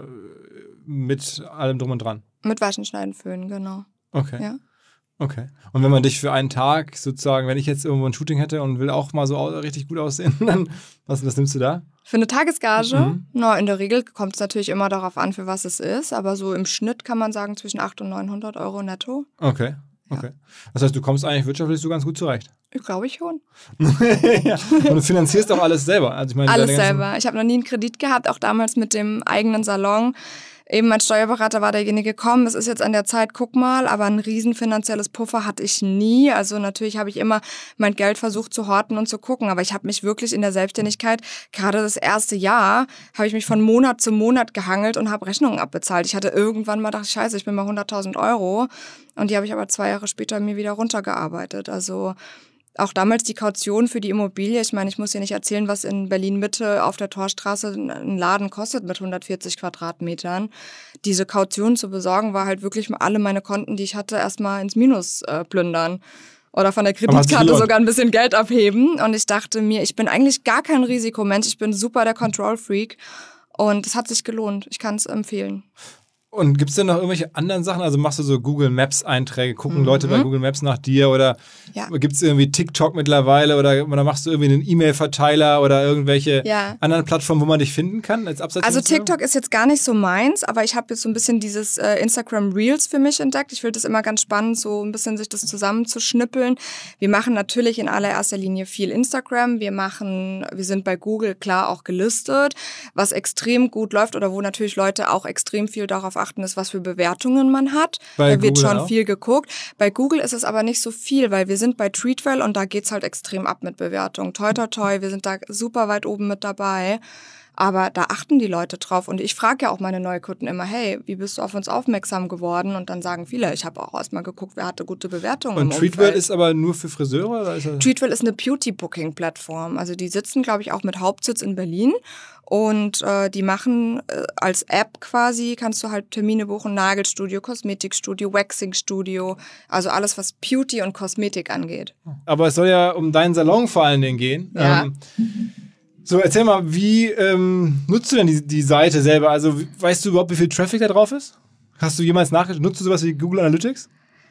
mit allem drum und dran? Mit Waschen, Schneiden, Föhnen, genau. Okay. Ja. Okay. Und wenn man dich für einen Tag sozusagen, wenn ich jetzt irgendwo ein Shooting hätte und will auch mal so richtig gut aussehen, dann was, was nimmst du da? Für eine Tagesgage? Mhm. Na, in der Regel kommt es natürlich immer darauf an, für was es ist, aber so im Schnitt kann man sagen zwischen achthundert und neunhundert Euro netto. Okay. Okay. Das heißt, du kommst eigentlich wirtschaftlich so ganz gut zurecht? Ich glaube ich schon. Ja. Und du finanzierst auch alles selber? Also ich meine, alles selber. Ich habe noch nie einen Kredit gehabt, auch damals mit dem eigenen Salon. Eben mein Steuerberater war derjenige, komm, es ist jetzt an der Zeit, guck mal, aber ein riesen finanzielles Puffer hatte ich nie. Also natürlich habe ich immer mein Geld versucht zu horten und zu gucken, aber ich habe mich wirklich in der Selbstständigkeit, gerade das erste Jahr, habe ich mich von Monat zu Monat gehangelt und habe Rechnungen abbezahlt. Ich hatte irgendwann mal gedacht, scheiße, ich bin bei hunderttausend Euro und die habe ich aber zwei Jahre später mir wieder runtergearbeitet. Also auch damals die Kaution für die Immobilie. Ich meine, ich muss dir nicht erzählen, was in Berlin-Mitte auf der Torstraße ein Laden kostet mit hundertvierzig Quadratmetern. Diese Kaution zu besorgen, war halt wirklich alle meine Konten, die ich hatte, erstmal ins Minus äh, plündern. Oder von der Kreditkarte sogar ein bisschen Geld abheben. Und ich dachte mir, ich bin eigentlich gar kein Risikomensch. Ich bin super der Control-Freak. Und es hat sich gelohnt. Ich kann es empfehlen. Und gibt es denn noch irgendwelche anderen Sachen? Also machst du so Google Maps Einträge, gucken mhm. Leute bei Google Maps nach dir oder ja. gibt es irgendwie TikTok mittlerweile oder, oder machst du irgendwie einen E-Mail-Verteiler oder irgendwelche ja. anderen Plattformen, wo man dich finden kann als Abseits? Also TikTok ist jetzt gar nicht so meins, aber ich habe jetzt so ein bisschen dieses äh, Instagram Reels für mich entdeckt. Ich finde das immer ganz spannend, so ein bisschen sich das zusammenzuschnippeln. Wir machen natürlich in allererster Linie viel Instagram. Wir machen, wir sind bei Google klar auch gelistet, was extrem gut läuft oder wo natürlich Leute auch extrem viel darauf achten ist, was für Bewertungen man hat. Bei da wird Google schon auch viel geguckt. Bei Google ist es aber nicht so viel, weil wir sind bei Treatwell und da geht's halt extrem ab mit Bewertungen. Toi, toi, toi, wir sind da super weit oben mit dabei. Aber da achten die Leute drauf. Und ich frage ja auch meine Neukunden immer, hey, wie bist du auf uns aufmerksam geworden? Und dann sagen viele, ich habe auch erstmal geguckt, wer hatte gute Bewertungen. Und Treatwell ist aber nur für Friseure? Oder ist das Treatwell ist eine Beauty-Booking-Plattform. Also die sitzen, glaube ich, auch mit Hauptsitz in Berlin. Und äh, die machen äh, als App quasi, kannst du halt Termine buchen, Nagelstudio, Kosmetikstudio, Waxingstudio, also alles, was Beauty und Kosmetik angeht. Aber es soll ja um deinen Salon vor allen Dingen gehen. Ja. Ähm, so, erzähl mal, wie ähm, nutzt du denn die, die Seite selber? Also weißt du überhaupt, wie viel Traffic da drauf ist? Hast du jemals nachgeschaut? Nutzt du sowas wie Google Analytics?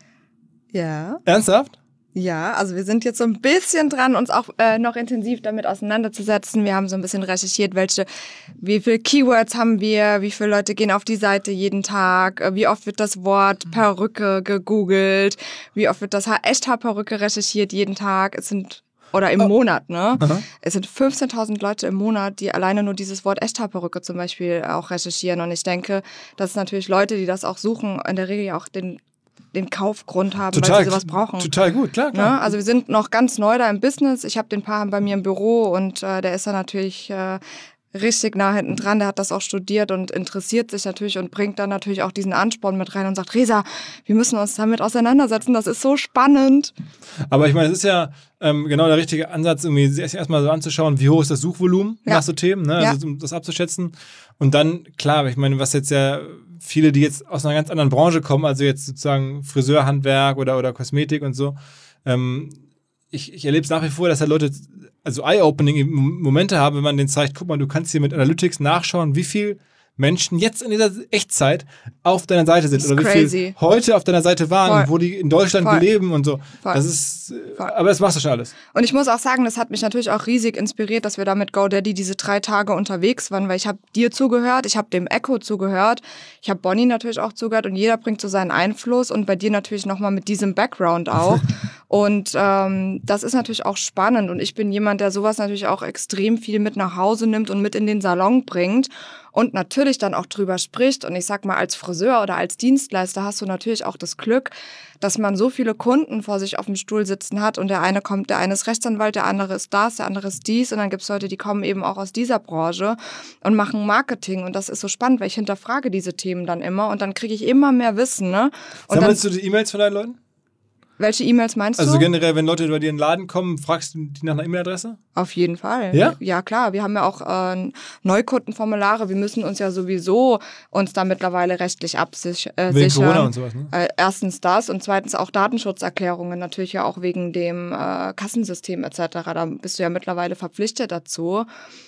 Ja. Ernsthaft? Ja, also wir sind jetzt so ein bisschen dran, uns auch äh, noch intensiv damit auseinanderzusetzen. Wir haben so ein bisschen recherchiert, welche, wie viele Keywords haben wir, wie viele Leute gehen auf die Seite jeden Tag, äh, wie oft wird das Wort Perücke gegoogelt, wie oft wird das Haar, Echthaarperücke recherchiert jeden Tag. Es sind Oder im oh. Monat, ne? Aha. Es sind fünfzehntausend Leute im Monat, die alleine nur dieses Wort Echthaarperücke zum Beispiel auch recherchieren. Und ich denke, dass natürlich Leute, die das auch suchen, in der Regel ja auch den den Kaufgrund haben, total, weil sie sowas brauchen. Total gut, klar, klar. Ne? Also wir sind noch ganz neu da im Business. Ich habe den Paar bei mir im Büro und äh, der ist da natürlich äh, richtig nah hinten dran. Der hat das auch studiert und interessiert sich natürlich und bringt dann natürlich auch diesen Ansporn mit rein und sagt, Resa, wir müssen uns damit auseinandersetzen. Das ist so spannend. Aber ich meine, es ist ja ähm, genau der richtige Ansatz, irgendwie sich erstmal so anzuschauen, wie hoch ist das Suchvolumen ja. nach so Themen, ne? Ja. Also, um das abzuschätzen. Und dann, klar, ich meine, was jetzt ja viele, die jetzt aus einer ganz anderen Branche kommen, also jetzt sozusagen Friseurhandwerk oder, oder Kosmetik und so, ähm, ich, ich erlebe es nach wie vor, dass da Leute also eye-opening Momente haben, wenn man denen zeigt, guck mal, du kannst hier mit Analytics nachschauen, wie viel Menschen jetzt in dieser Echtzeit auf deiner Seite sind oder wie crazy. viel heute auf deiner Seite waren, Voll. Wo die in Deutschland Voll. leben und so. Voll. Das ist, Voll. aber das machst du schon alles. Und ich muss auch sagen, das hat mich natürlich auch riesig inspiriert, dass wir da mit GoDaddy diese drei Tage unterwegs waren, weil ich habe dir zugehört, ich habe dem Echo zugehört, ich habe Bonnie natürlich auch zugehört und jeder bringt so seinen Einfluss und bei dir natürlich nochmal mit diesem Background auch. Und ähm, das ist natürlich auch spannend und ich bin jemand, der sowas natürlich auch extrem viel mit nach Hause nimmt und mit in den Salon bringt und natürlich dann auch drüber spricht. Und ich sag mal, als Friseur oder als Dienstleister hast du natürlich auch das Glück, dass man so viele Kunden vor sich auf dem Stuhl sitzen hat und der eine kommt, der eine ist Rechtsanwalt, der andere ist das, der andere ist dies und dann gibt's Leute, die kommen eben auch aus dieser Branche und machen Marketing und das ist so spannend, weil ich hinterfrage diese Themen dann immer und dann kriege ich immer mehr Wissen. Ne? Und Sammelst du die E-Mails von deinen Leuten? Welche E-Mails meinst also du? Also generell, wenn Leute bei dir in den Laden kommen, fragst du die nach einer E-Mail-Adresse? Auf jeden Fall. Ja? Ja, klar. Wir haben ja auch äh, Neukundenformulare. Wir müssen uns ja sowieso uns da mittlerweile rechtlich absichern. Äh, wegen Corona und sowas, ne? Äh, erstens das und zweitens auch Datenschutzerklärungen. Natürlich ja auch wegen dem äh, Kassensystem et cetera. Da bist du ja mittlerweile verpflichtet dazu.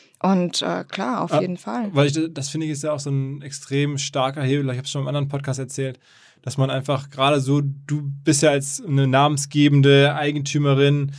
Und äh, klar, auf ah, jeden Fall. Weil ich, das finde ich ist ja auch so ein extrem starker Hebel. Ich habe es schon im anderen Podcast erzählt, dass man einfach gerade so, du bist ja als eine namensgebende Eigentümerin,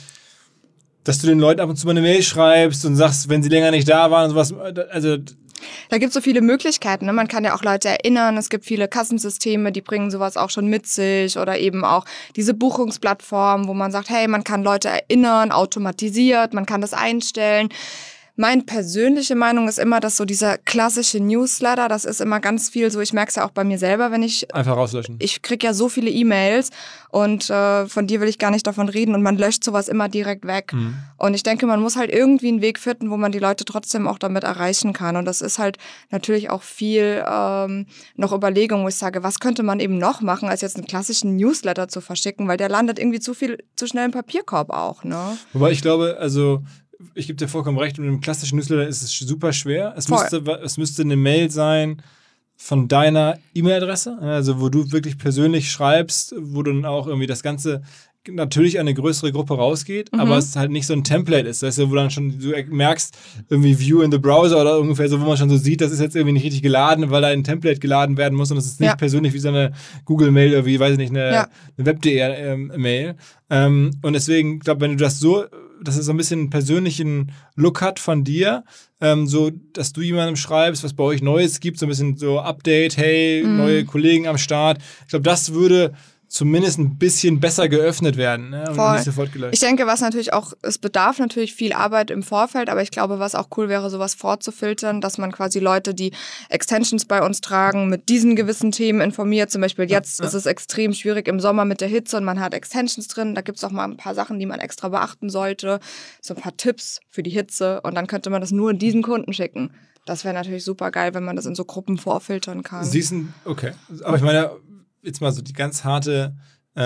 dass du den Leuten ab und zu mal eine Mail schreibst und sagst, wenn sie länger nicht da waren und sowas. Also da gibt es so viele Möglichkeiten. Ne? Man kann ja auch Leute erinnern. Es gibt viele Kassensysteme, die bringen sowas auch schon mit sich. Oder eben auch diese Buchungsplattform, wo man sagt, hey, man kann Leute erinnern, automatisiert, man kann das einstellen. Meine persönliche Meinung ist immer, dass so dieser klassische Newsletter, das ist immer ganz viel so, ich merke es ja auch bei mir selber, wenn ich... Einfach rauslöschen. Ich kriege ja so viele E-Mails und äh, von dir will ich gar nicht davon reden und man löscht sowas immer direkt weg. Mhm. Und ich denke, man muss halt irgendwie einen Weg finden, wo man die Leute trotzdem auch damit erreichen kann. Und das ist halt natürlich auch viel ähm, noch Überlegung, wo ich sage, was könnte man eben noch machen, als jetzt einen klassischen Newsletter zu verschicken, weil der landet irgendwie zu viel, zu schnell im Papierkorb auch. Ne? Wobei ich glaube, also... Ich gebe dir vollkommen recht, mit einem klassischen Newsletter ist es super schwer. Es müsste, es müsste eine Mail sein von deiner E-Mail-Adresse, also wo du wirklich persönlich schreibst, wo du dann auch irgendwie das Ganze natürlich an eine größere Gruppe rausgeht, mhm. aber es halt nicht so ein Template ist, weißt du, wo dann schon du merkst, irgendwie View in the Browser oder ungefähr so, wo man schon so sieht, das ist jetzt irgendwie nicht richtig geladen, weil da ein Template geladen werden muss und das ist nicht ja. persönlich wie so eine Google-Mail oder wie, weiß ich nicht, eine, ja. eine Web.de-Mail. Ähm, und deswegen, ich glaube, wenn du das so, dass es so ein bisschen einen persönlichen Look hat von dir, ähm, so, dass du jemandem schreibst, was bei euch Neues gibt, so ein bisschen so Update, hey, mhm. neue Kollegen am Start. Ich glaube, das würde zumindest ein bisschen besser geöffnet werden, ne? Und Voll. nicht sofort gelöscht. Ich denke, was natürlich auch, es bedarf natürlich viel Arbeit im Vorfeld, aber ich glaube, was auch cool wäre, sowas vorzufiltern, dass man quasi Leute, die Extensions bei uns tragen, mit diesen gewissen Themen informiert. Zum Beispiel jetzt ja, ja. ist es extrem schwierig im Sommer mit der Hitze und man hat Extensions drin. Da gibt es auch mal ein paar Sachen, die man extra beachten sollte. So ein paar Tipps für die Hitze und dann könnte man das nur diesen Kunden schicken. Das wäre natürlich super geil, wenn man das in so Gruppen vorfiltern kann. Siehst du, okay. Aber ich meine, jetzt mal so die ganz harte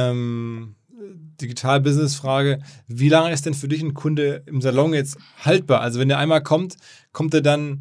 ähm, Digital-Business-Frage. Wie lange ist denn für dich ein Kunde im Salon jetzt haltbar? Also wenn der einmal kommt, kommt er dann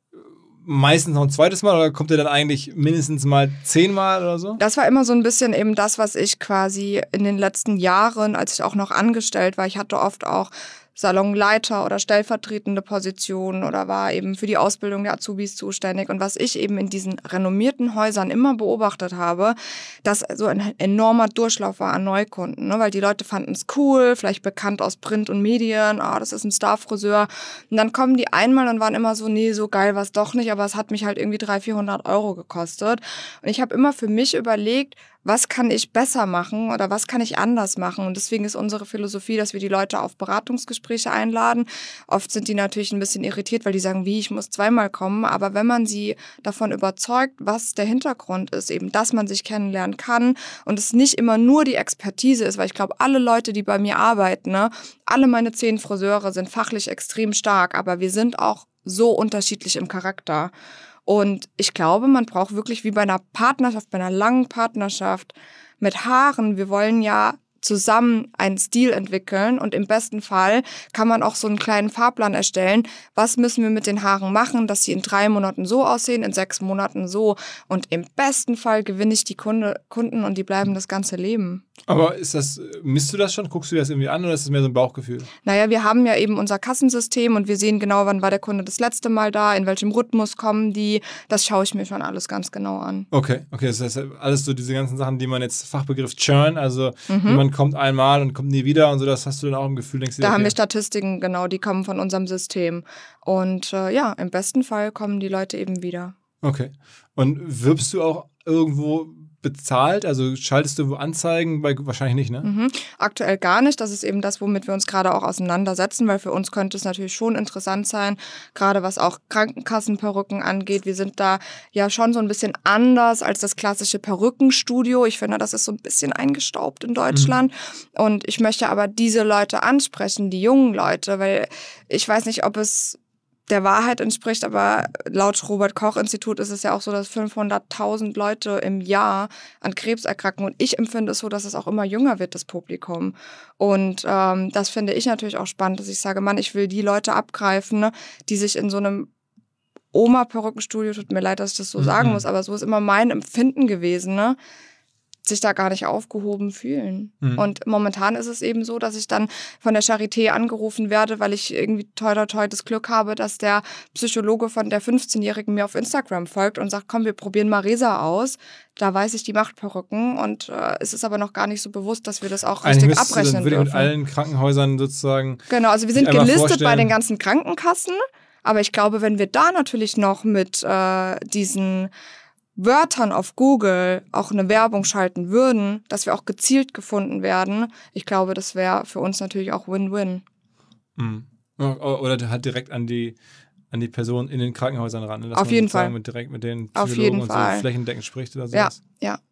meistens noch ein zweites Mal oder kommt er dann eigentlich mindestens mal zehnmal oder so? Das war immer so ein bisschen eben das, was ich quasi in den letzten Jahren, als ich auch noch angestellt war, ich hatte oft auch Salonleiter oder stellvertretende Positionen oder war eben für die Ausbildung der Azubis zuständig. Und was ich eben in diesen renommierten Häusern immer beobachtet habe, dass so ein enormer Durchlauf war an Neukunden, ne? Weil die Leute fanden es cool, vielleicht bekannt aus Print und Medien, ah, das ist ein Starfriseur. Und dann kommen die einmal und waren immer so, nee, so geil war es doch nicht, aber es hat mich halt irgendwie dreihundert, vierhundert Euro gekostet. Und ich habe immer für mich überlegt, was kann ich besser machen oder was kann ich anders machen? Und deswegen ist unsere Philosophie, dass wir die Leute auf Beratungsgespräche einladen. Oft sind die natürlich ein bisschen irritiert, weil die sagen, wie, ich muss zweimal kommen. Aber wenn man sie davon überzeugt, was der Hintergrund ist, eben, dass man sich kennenlernen kann und es nicht immer nur die Expertise ist, weil ich glaube, alle Leute, die bei mir arbeiten, ne, alle meine zehn Friseure sind fachlich extrem stark, aber wir sind auch so unterschiedlich im Charakter. Und ich glaube, man braucht wirklich wie bei einer Partnerschaft, bei einer langen Partnerschaft mit Haaren. Wir wollen ja zusammen einen Stil entwickeln und im besten Fall kann man auch so einen kleinen Fahrplan erstellen. Was müssen wir mit den Haaren machen, dass sie in drei Monaten so aussehen, in sechs Monaten so. Und im besten Fall gewinne ich die Kunde, Kunden und die bleiben das ganze Leben. Aber ist das, misst du das schon? Guckst du dir das irgendwie an oder ist das mehr so ein Bauchgefühl? Naja, wir haben ja eben unser Kassensystem und wir sehen genau, wann war der Kunde das letzte Mal da, in welchem Rhythmus kommen die. Das schaue ich mir schon alles ganz genau an. Okay, okay, das heißt alles so diese ganzen Sachen, die man jetzt Fachbegriff Churn, also mhm. jemand kommt einmal und kommt nie wieder und so, das hast du dann auch im Gefühl, denkst du, da okay. haben wir Statistiken, genau, die kommen von unserem System. Und äh, ja, im besten Fall kommen die Leute eben wieder. Okay. Und wirbst du auch irgendwo bezahlt? Also schaltest du Anzeigen? Bei, wahrscheinlich nicht, ne? Mhm. Aktuell gar nicht. Das ist eben das, womit wir uns gerade auch auseinandersetzen, weil für uns könnte es natürlich schon interessant sein, gerade was auch Krankenkassenperücken angeht. Wir sind da ja schon so ein bisschen anders als das klassische Perückenstudio. Ich finde, das ist so ein bisschen eingestaubt in Deutschland. Mhm. Und ich möchte aber diese Leute ansprechen, die jungen Leute, weil ich weiß nicht, ob es der Wahrheit entspricht, aber laut Robert-Koch-Institut ist es ja auch so, dass fünfhunderttausend Leute im Jahr an Krebs erkranken. Und ich empfinde es so, dass es auch immer jünger wird, das Publikum. Und ähm, das finde ich natürlich auch spannend, dass ich sage, Mann, ich will die Leute abgreifen, ne, die sich in so einem Oma-Perückenstudio, tut mir leid, dass ich das so mhm. sagen muss, aber so ist immer mein Empfinden gewesen, ne? Sich da gar nicht aufgehoben fühlen. Mhm. Und momentan ist es eben so, dass ich dann von der Charité angerufen werde, weil ich irgendwie toi toi toi das Glück habe, dass der Psychologe von der fünfzehnjährigen mir auf Instagram folgt und sagt, komm, wir probieren mal Resa aus. Da weiß ich, die macht Perücken und äh, es ist aber noch gar nicht so bewusst, dass wir das auch richtig Eigentlich abrechnen dann würde dürfen. Ich mit allen Krankenhäusern sozusagen. Genau, also wir sind gelistet bei den ganzen Krankenkassen, aber ich glaube, wenn wir da natürlich noch mit äh, diesen Wörtern auf Google auch eine Werbung schalten würden, dass wir auch gezielt gefunden werden, ich glaube, das wäre für uns natürlich auch Win-Win. Mhm. Oder halt direkt an die, an die Person in den Krankenhäusern ran. Ne? Dass auf man jeden Fall. Mit, direkt mit den auf jeden und Fall. so flächendeckend spricht oder sowas. Ja, ja.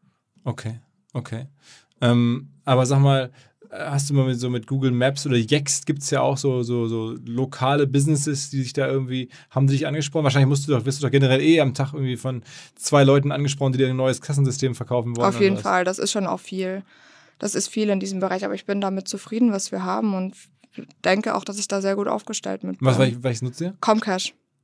Okay, okay. Ähm, aber sag mal, hast du mal mit, so mit Google Maps oder Yext gibt es ja auch so, so, so lokale Businesses, die sich da irgendwie, haben die dich angesprochen? Wahrscheinlich musst du doch, wirst du doch generell eh am Tag irgendwie von zwei Leuten angesprochen, die dir ein neues Kassensystem verkaufen wollen. Auf jeden Fall, das ist schon auch viel. Das ist viel in diesem Bereich, aber ich bin damit zufrieden, was wir haben und denke auch, dass ich da sehr gut aufgestellt bin. Was, welches nutzt ihr? Comcash.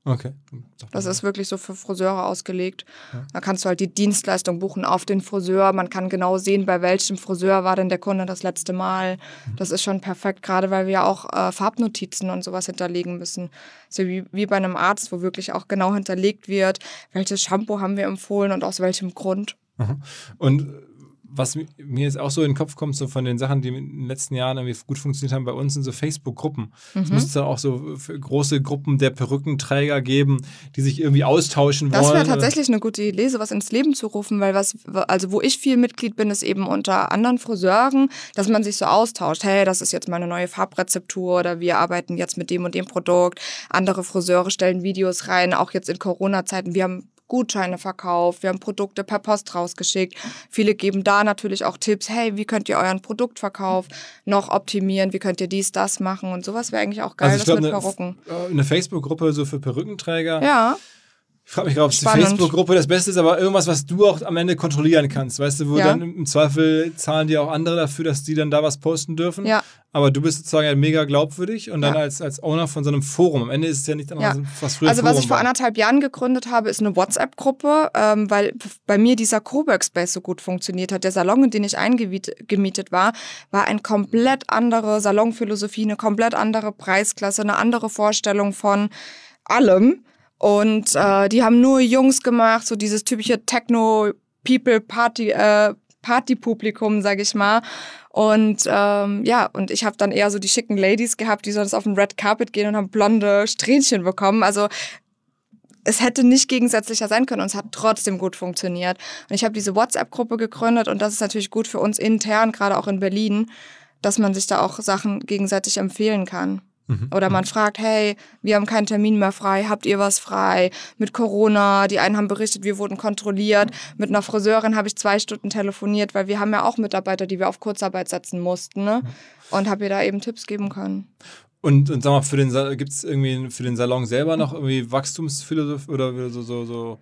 Okay. Das ist wirklich so für Friseure ausgelegt. Ja. Da kannst du halt die Dienstleistung buchen auf den Friseur. Man kann genau sehen, bei welchem Friseur war denn der Kunde das letzte Mal. Das ist schon perfekt, gerade weil wir ja auch äh, Farbnotizen und sowas hinterlegen müssen. So wie, wie bei einem Arzt, wo wirklich auch genau hinterlegt wird, welches Shampoo haben wir empfohlen und aus welchem Grund. Aha. Und was mir jetzt auch so in den Kopf kommt, so von den Sachen, die in den letzten Jahren irgendwie gut funktioniert haben, bei uns sind so Facebook-Gruppen. Mhm. Es muss es dann auch so große Gruppen der Perückenträger geben, die sich irgendwie austauschen das wollen. Das wäre tatsächlich eine gute Idee, sowas ins Leben zu rufen, weil was, also wo ich viel Mitglied bin, ist eben unter anderen Friseuren, dass man sich so austauscht. Hey, das ist jetzt meine neue Farbrezeptur oder wir arbeiten jetzt mit dem und dem Produkt. Andere Friseure stellen Videos rein, auch jetzt in Corona-Zeiten. Wir haben Gutscheine verkauft, wir haben Produkte per Post rausgeschickt. Viele geben da natürlich auch Tipps, hey, wie könnt ihr euren Produktverkauf noch optimieren, wie könnt ihr dies, das machen und sowas wäre eigentlich auch geil, also ich das glaub, mit eine, Perücken. Eine Facebook-Gruppe so für Perückenträger. Ja. Ich frage mich, ob die Facebook-Gruppe das Beste ist, aber irgendwas, was du auch am Ende kontrollieren kannst. Weißt du, wo ja. dann im Zweifel zahlen dir auch andere dafür, dass die dann da was posten dürfen. Ja. Aber du bist sozusagen ja mega glaubwürdig und dann ja. als, als Owner von so einem Forum. Am Ende ist es ja nicht ja. anders, was früher Also Forum was ich vor war. anderthalb Jahren gegründet habe, ist eine WhatsApp-Gruppe, ähm, weil bei mir dieser Cowork Space so gut funktioniert hat. Der Salon, in den ich eingemietet war, war eine komplett andere Salonphilosophie, eine komplett andere Preisklasse, eine andere Vorstellung von allem. Und äh, die haben nur Jungs gemacht, so dieses typische Techno-People-Party, äh, Party-Publikum, sag ich mal. Und ähm, ja, und ich habe dann eher so die schicken Ladies gehabt, die sonst auf den Red Carpet gehen und haben blonde Strähnchen bekommen. Also es hätte nicht gegensätzlicher sein können und es hat trotzdem gut funktioniert. Und ich habe diese WhatsApp-Gruppe gegründet und das ist natürlich gut für uns intern, gerade auch in Berlin, dass man sich da auch Sachen gegenseitig empfehlen kann. Oder man fragt, hey, wir haben keinen Termin mehr frei, habt ihr was frei? Mit Corona, die einen haben berichtet, wir wurden kontrolliert. Mit einer Friseurin habe ich zwei Stunden telefoniert, weil wir haben ja auch Mitarbeiter, die wir auf Kurzarbeit setzen mussten, ne? Und habe ihr da eben Tipps geben können. Und, und sag mal, für den gibt es irgendwie für den Salon selber noch irgendwie Wachstumsphilosophie oder so, so, so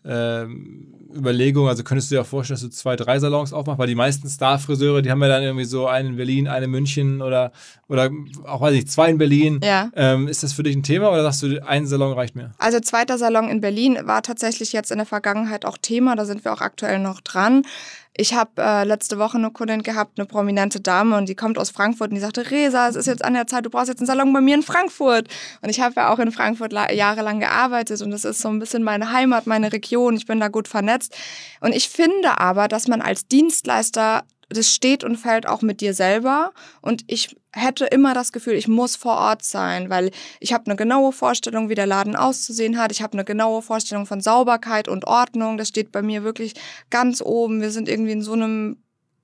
ähm, Überlegungen? Also könntest du dir auch vorstellen, dass du zwei, drei Salons aufmachst? Weil die meisten Star-Friseure, die haben ja dann irgendwie so einen in Berlin, einen in München oder, oder auch, weiß ich, zwei in Berlin. Ja. Ähm, ist das für dich ein Thema oder sagst du, ein Salon reicht mir? Also zweiter Salon in Berlin war tatsächlich jetzt in der Vergangenheit auch Thema. Da sind wir auch aktuell noch dran. Ich habe äh, letzte Woche eine Kundin gehabt, eine prominente Dame und die kommt aus Frankfurt und die sagte, Resa, es ist jetzt an der Zeit, du brauchst jetzt einen Salon bei mir in Frankfurt. Und ich habe ja auch in Frankfurt la- jahrelang gearbeitet und das ist so ein bisschen meine Heimat, meine Region, ich bin da gut vernetzt. Und ich finde aber, dass man als Dienstleister, das steht und fällt auch mit dir selber und ich hätte immer das Gefühl, ich muss vor Ort sein, weil ich habe eine genaue Vorstellung, wie der Laden auszusehen hat. Ich habe eine genaue Vorstellung von Sauberkeit und Ordnung. Das steht bei mir wirklich ganz oben. Wir sind irgendwie in so einem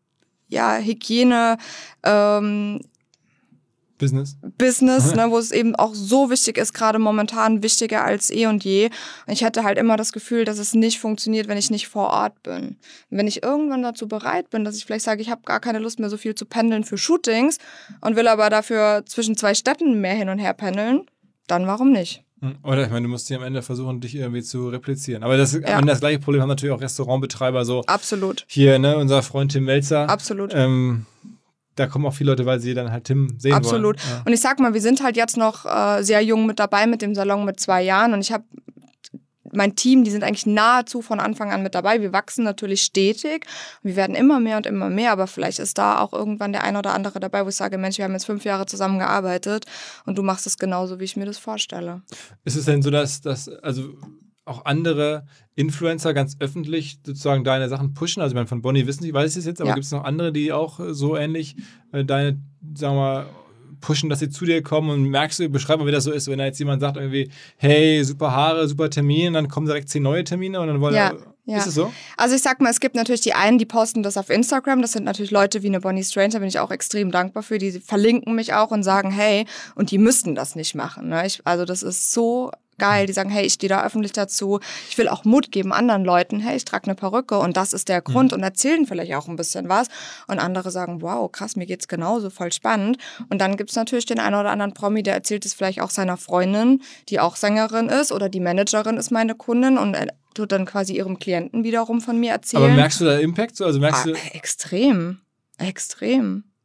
ja, Hygiene ähm, Business. Business, ne, wo es eben auch so wichtig ist, gerade momentan wichtiger als eh und je. Und ich hatte halt immer das Gefühl, dass es nicht funktioniert, wenn ich nicht vor Ort bin. Und wenn ich irgendwann dazu bereit bin, dass ich vielleicht sage, ich habe gar keine Lust mehr, so viel zu pendeln für Shootings und will aber dafür zwischen zwei Städten mehr hin und her pendeln, dann warum nicht? Oder ich meine, du musst hier am Ende versuchen, dich irgendwie zu replizieren. Aber das, Ja. am Ende das gleiche Problem haben natürlich auch Restaurantbetreiber. So Absolut. hier, ne, unser Freund Tim Melzer. Absolut. Ähm, da kommen auch viele Leute, weil sie dann halt Tim sehen Absolut. wollen. Absolut. Ja. Und ich sag mal, wir sind halt jetzt noch äh, sehr jung mit dabei mit dem Salon mit zwei Jahren und ich habe mein Team, die sind eigentlich nahezu von Anfang an mit dabei. Wir wachsen natürlich stetig. Wir werden immer mehr und immer mehr, aber vielleicht ist da auch irgendwann der ein oder andere dabei, wo ich sage, Mensch, wir haben jetzt fünf Jahre zusammengearbeitet und du machst es genauso, wie ich mir das vorstelle. Ist es denn so, dass, dass also auch andere Influencer ganz öffentlich sozusagen deine Sachen pushen? Also ich meine, von Bonnie wissen die, weiß ich es jetzt, aber Ja. gibt es noch andere, die auch so ähnlich äh, deine, sagen wir mal, pushen, dass sie zu dir kommen und merkst du, beschreib mal, wie das so ist, wenn da jetzt jemand sagt irgendwie, hey, super Haare, super Termin, dann kommen direkt zehn neue Termine und dann wollen Ja. er, Ja. ist es so? Also ich sag mal, es gibt natürlich die einen, die posten das auf Instagram. Das sind natürlich Leute wie eine Bonnie Strange, da bin ich auch extrem dankbar für. Die verlinken mich auch und sagen, hey, und die müssten das nicht machen. Ne? Ich, also das ist so geil. Die sagen, hey, ich stehe da öffentlich dazu. Ich will auch Mut geben anderen Leuten. Hey, ich trage eine Perücke und das ist der Grund und erzählen vielleicht auch ein bisschen was. Und andere sagen, wow, krass, mir geht's genauso, voll spannend. Und dann gibt's natürlich den einen oder anderen Promi, der erzählt es vielleicht auch seiner Freundin, die auch Sängerin ist oder die Managerin ist meine Kundin und er tut dann quasi ihrem Klienten wiederum von mir erzählen. Aber merkst du da Impact? Also merkst ah, du extrem, extrem.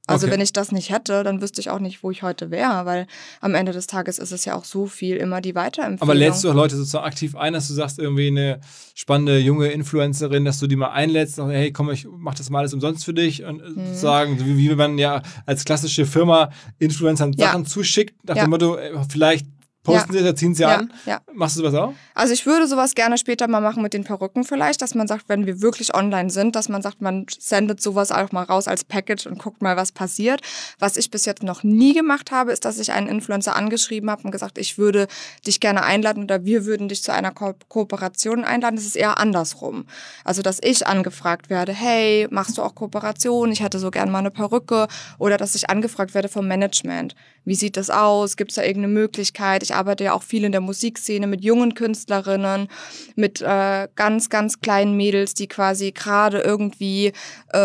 Also Okay. wenn ich das nicht hätte, dann wüsste ich auch nicht, wo ich heute wäre, weil am Ende des Tages ist es ja auch so viel immer die Weiterempfehlung. Aber lädst du auch Leute sozusagen aktiv ein, dass du sagst, irgendwie eine spannende junge Influencerin, dass du die mal einlädst, und, hey, komm, ich mach das mal alles umsonst für dich und Mhm. sozusagen, wie, wie man ja als klassische Firma Influencern Ja. Sachen zuschickt, nach Ja. dem Motto, äh, vielleicht posten Ja. sie, da ziehen sie Ja, an. ja. Machst du sowas auch? Also ich würde sowas gerne später mal machen mit den Perücken vielleicht, dass man sagt, wenn wir wirklich online sind, dass man sagt, man sendet sowas auch mal raus als Package und guckt mal, was passiert. Was ich bis jetzt noch nie gemacht habe, ist, dass ich einen Influencer angeschrieben habe und gesagt, ich würde dich gerne einladen oder wir würden dich zu einer Ko- Kooperation einladen. Das ist eher andersrum. Also, dass ich angefragt werde, hey, machst du auch Kooperation? Ich hätte so gerne mal eine Perücke. Oder dass ich angefragt werde vom Management. Wie sieht das aus? Gibt es da irgendeine Möglichkeit? Ich arbeite ja auch viel in der Musikszene mit jungen Künstlerinnen, mit äh, ganz, ganz kleinen Mädels, die quasi gerade irgendwie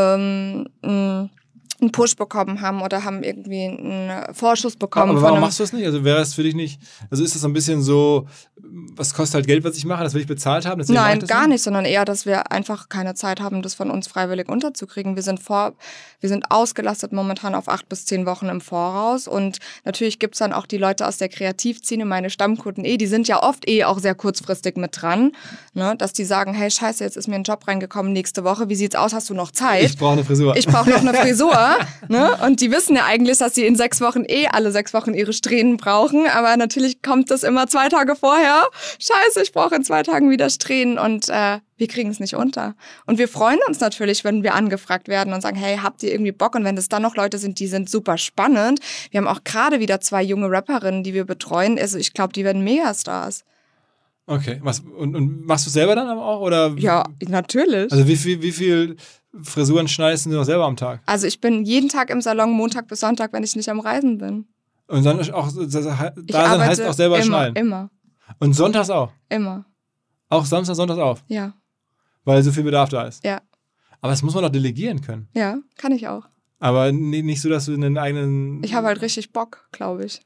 ähm, mh, einen Push bekommen haben oder haben irgendwie einen Vorschuss bekommen. Aber von warum einem machst du das nicht? Also wäre das für dich nicht, also ist das so ein bisschen so, was kostet halt Geld, was ich mache, das will ich bezahlt haben? deswegen mache Nein, ich das gar nicht? nicht, sondern eher, dass wir einfach keine Zeit haben, das von uns freiwillig unterzukriegen. Wir sind vor, wir sind ausgelastet momentan auf acht bis zehn Wochen im Voraus und natürlich gibt's dann auch die Leute aus der Kreativszene, meine Stammkunden eh, die sind ja oft eh auch sehr kurzfristig mit dran, ne, dass die sagen, hey, scheiße, jetzt ist mir ein Job reingekommen nächste Woche, wie sieht's aus, hast du noch Zeit? Ich brauche eine Frisur. Ich brauche noch eine Frisur, ne? Und die wissen ja eigentlich, dass sie in sechs Wochen eh alle sechs Wochen ihre Strähnen brauchen. Aber natürlich kommt das immer zwei Tage vorher. Scheiße, ich brauche in zwei Tagen wieder Strähnen und äh, wir kriegen es nicht unter. Und wir freuen uns natürlich, wenn wir angefragt werden und sagen, hey, habt ihr irgendwie Bock? Und wenn es dann noch Leute sind, die sind super spannend. Wir haben auch gerade wieder zwei junge Rapperinnen, die wir betreuen. Also ich glaube, die werden Megastars. Okay, was, und, und machst du selber dann aber auch? Oder? Ja, natürlich. Also wie viel, wie viel Frisuren schneidest du noch selber am Tag? Also ich bin jeden Tag im Salon, Montag bis Sonntag, wenn ich nicht am Reisen bin. Und dann auch, da Ich sein arbeite heißt auch selber immer, schneiden. immer, Und sonntags auch? immer. Auch Samstag, Sonntags auch? Ja, Weil so viel Bedarf da ist? ja, Aber das muss man doch delegieren können. ja, kann ich auch. Aber ni- nicht so, dass du einen eigenen... Ich habe halt richtig Bock, glaube ich.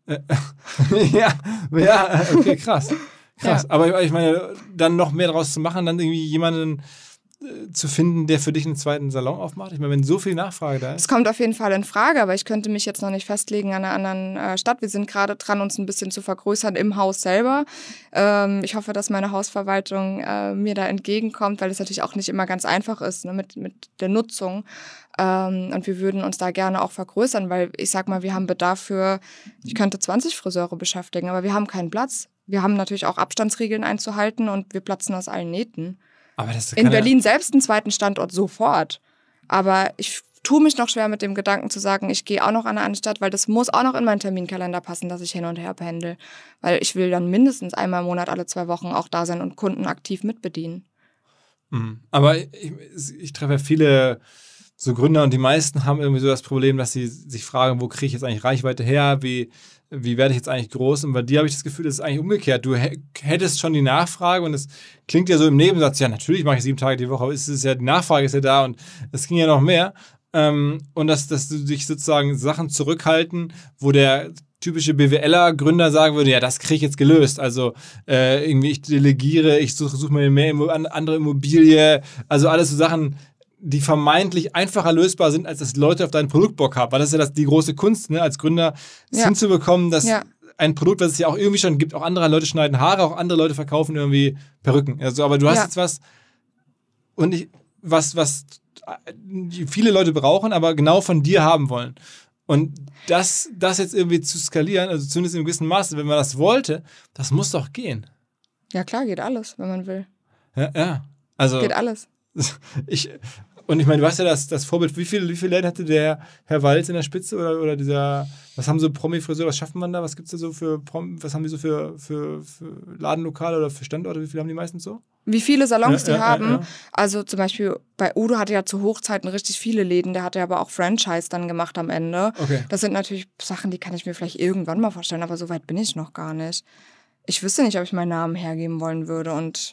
ja, ja, okay, krass. Krass. Ja. Aber ich meine, dann noch mehr draus zu machen, dann irgendwie jemanden äh, zu finden, der für dich einen zweiten Salon aufmacht. Ich meine, wenn so viel Nachfrage da Es ist. kommt auf jeden Fall in Frage, aber ich könnte mich jetzt noch nicht festlegen an einer anderen äh, Stadt. Wir sind gerade dran, uns ein bisschen zu vergrößern im Haus selber. Ähm, ich hoffe, dass meine Hausverwaltung äh, mir da entgegenkommt, weil es natürlich auch nicht immer ganz einfach ist, ne, mit, mit der Nutzung. Ähm, und wir würden uns da gerne auch vergrößern, weil ich sag mal, wir haben Bedarf für, ich könnte zwanzig Friseure beschäftigen, aber wir haben keinen Platz. Wir haben natürlich auch Abstandsregeln einzuhalten und wir platzen aus allen Nähten. Aber das In kann ja- Berlin selbst einen zweiten Standort sofort. Aber ich tue mich noch schwer mit dem Gedanken zu sagen, ich gehe auch noch an eine andere Stadt, weil das muss auch noch in meinen Terminkalender passen, dass ich hin und her pendel. Weil ich will dann mindestens einmal im Monat, alle zwei Wochen auch da sein und Kunden aktiv mitbedienen. Mhm. Aber ich, ich treffe ja viele so Gründer und die meisten haben irgendwie so das Problem, dass sie sich fragen, wo kriege ich jetzt eigentlich Reichweite her? Wie, wie werde ich jetzt eigentlich groß? Und bei dir habe ich das Gefühl, das ist eigentlich umgekehrt. Du hä- hättest schon die Nachfrage und es klingt ja so im Nebensatz, ja, natürlich mache ich sieben Tage die Woche, aber es ist ja, die Nachfrage ist ja da und es ging ja noch mehr. Ähm, und dass, dass du dich sozusagen Sachen zurückhalten, wo der typische BWLer-Gründer sagen würde, ja, das kriege ich jetzt gelöst. Also äh, irgendwie ich delegiere, ich suche such mir mehr Immo- an- andere Immobilie, also alles so Sachen, die vermeintlich einfacher lösbar sind, als dass Leute auf dein Produkt Bock haben. Weil das ist ja das, die große Kunst, ne, als Gründer es Ja. hinzubekommen, dass Ja. ein Produkt, was es ja auch irgendwie schon gibt, auch andere Leute schneiden Haare, auch andere Leute verkaufen irgendwie Perücken. Also, aber du hast Ja. jetzt was und ich, was, was viele Leute brauchen, aber genau von dir haben wollen. Und das, das jetzt irgendwie zu skalieren, also zumindest in einem gewissen Maße, wenn man das wollte, das muss doch gehen. Ja klar, geht alles, wenn man will. Ja, ja. Also Geht alles. ich, und ich meine, du hast ja das, das Vorbild, wie viele wie viel Läden hatte der Herr Walz in der Spitze oder, oder dieser, was haben so Promi-Friseure, was schafft man da, was gibt es da so für, Prom, was haben die so für, für, für Ladenlokale oder für Standorte, wie viele haben die meistens so? Wie viele Salons Ja, die ja, ja, haben. ja. Also zum Beispiel bei Udo hatte ja zu Hochzeiten richtig viele Läden, der hatte ja aber auch Franchise dann gemacht am Ende. Okay. Das sind natürlich Sachen, die kann ich mir vielleicht irgendwann mal vorstellen, aber so weit bin ich noch gar nicht. Ich wüsste nicht, ob ich meinen Namen hergeben wollen würde und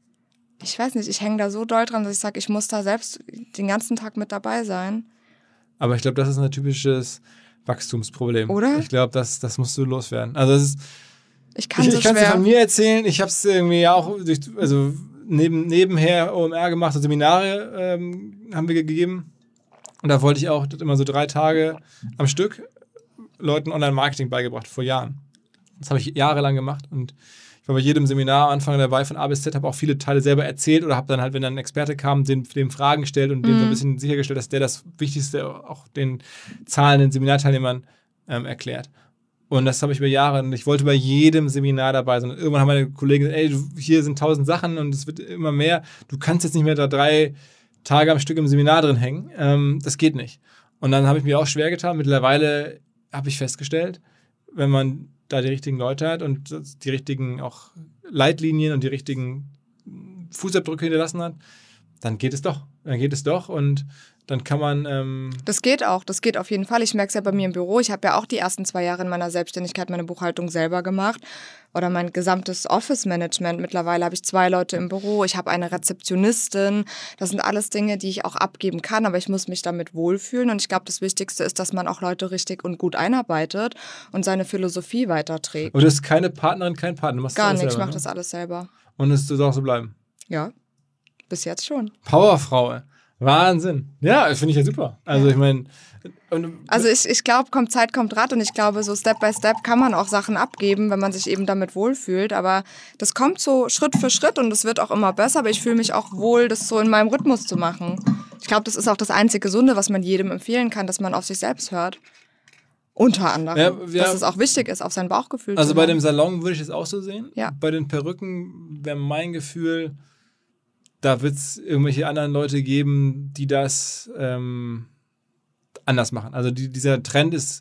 ich weiß nicht, ich hänge da so doll dran, dass ich sage, ich muss da selbst den ganzen Tag mit dabei sein. Aber ich glaube, das ist ein typisches Wachstumsproblem. Oder? Ich glaube, das, das musst du loswerden. Also das ist, Ich kann ich, so ich kann es dir schwer. von mir erzählen, ich habe es irgendwie auch durch, also neben, nebenher O M R gemacht, so Seminare ähm, haben wir gegeben. Und da wollte ich auch immer so drei Tage am Stück Leuten Online-Marketing beigebracht, vor Jahren. Das habe ich jahrelang gemacht und ich war bei jedem Seminar am Anfang dabei von A bis Z, habe auch viele Teile selber erzählt oder habe dann halt, wenn dann ein Experte kam, dem, dem Fragen gestellt und mhm. dem so ein bisschen sichergestellt, dass der das Wichtigste auch den zahlenden Seminarteilnehmern ähm, erklärt. Und das habe ich über Jahre und ich wollte bei jedem Seminar dabei sein. Und irgendwann haben meine Kollegen gesagt, ey, du, hier sind tausend Sachen und es wird immer mehr. Du kannst jetzt nicht mehr da drei Tage am Stück im Seminar drin hängen. Ähm, das geht nicht. Und dann habe ich mir auch schwer getan. Mittlerweile habe ich festgestellt, wenn man da die richtigen Leute hat und die richtigen auch Leitlinien und die richtigen Fußabdrücke hinterlassen hat, dann geht es doch. Dann geht es doch und dann kann man... Ähm das geht auch, das geht auf jeden Fall. Ich merke es ja bei mir im Büro. Ich habe ja auch die ersten zwei Jahre in meiner Selbstständigkeit meine Buchhaltung selber gemacht oder mein gesamtes Office-Management. Mittlerweile habe ich zwei Leute im Büro, ich habe eine Rezeptionistin. Das sind alles Dinge, die ich auch abgeben kann, aber ich muss mich damit wohlfühlen. Und ich glaube, das Wichtigste ist, dass man auch Leute richtig und gut einarbeitet und seine Philosophie weiterträgt. Und du bist keine Partnerin, kein Partner? Du machst Gar das nicht, selber, ich mache ne? das alles selber. Und es soll auch so bleiben? Ja, bis jetzt schon. Powerfrau, Wahnsinn. Ja, finde ich ja super. Also ja. ich meine... Also ich, ich glaube, kommt Zeit, kommt Rat und ich glaube, so Step by Step kann man auch Sachen abgeben, wenn man sich eben damit wohlfühlt, aber das kommt so Schritt für Schritt und es wird auch immer besser, aber ich fühle mich auch wohl, das so in meinem Rhythmus zu machen. Ich glaube, das ist auch das einzig Gesunde, was man jedem empfehlen kann, dass man auf sich selbst hört. Unter anderem. Ja, ja, dass es auch wichtig ist, auf sein Bauchgefühl also zu hören. Also bei dem Salon Salon würde ich das auch so sehen. Ja. Bei den Perücken wäre mein Gefühl, da wird es irgendwelche anderen Leute geben, die das ähm, anders machen. Also die, dieser Trend ist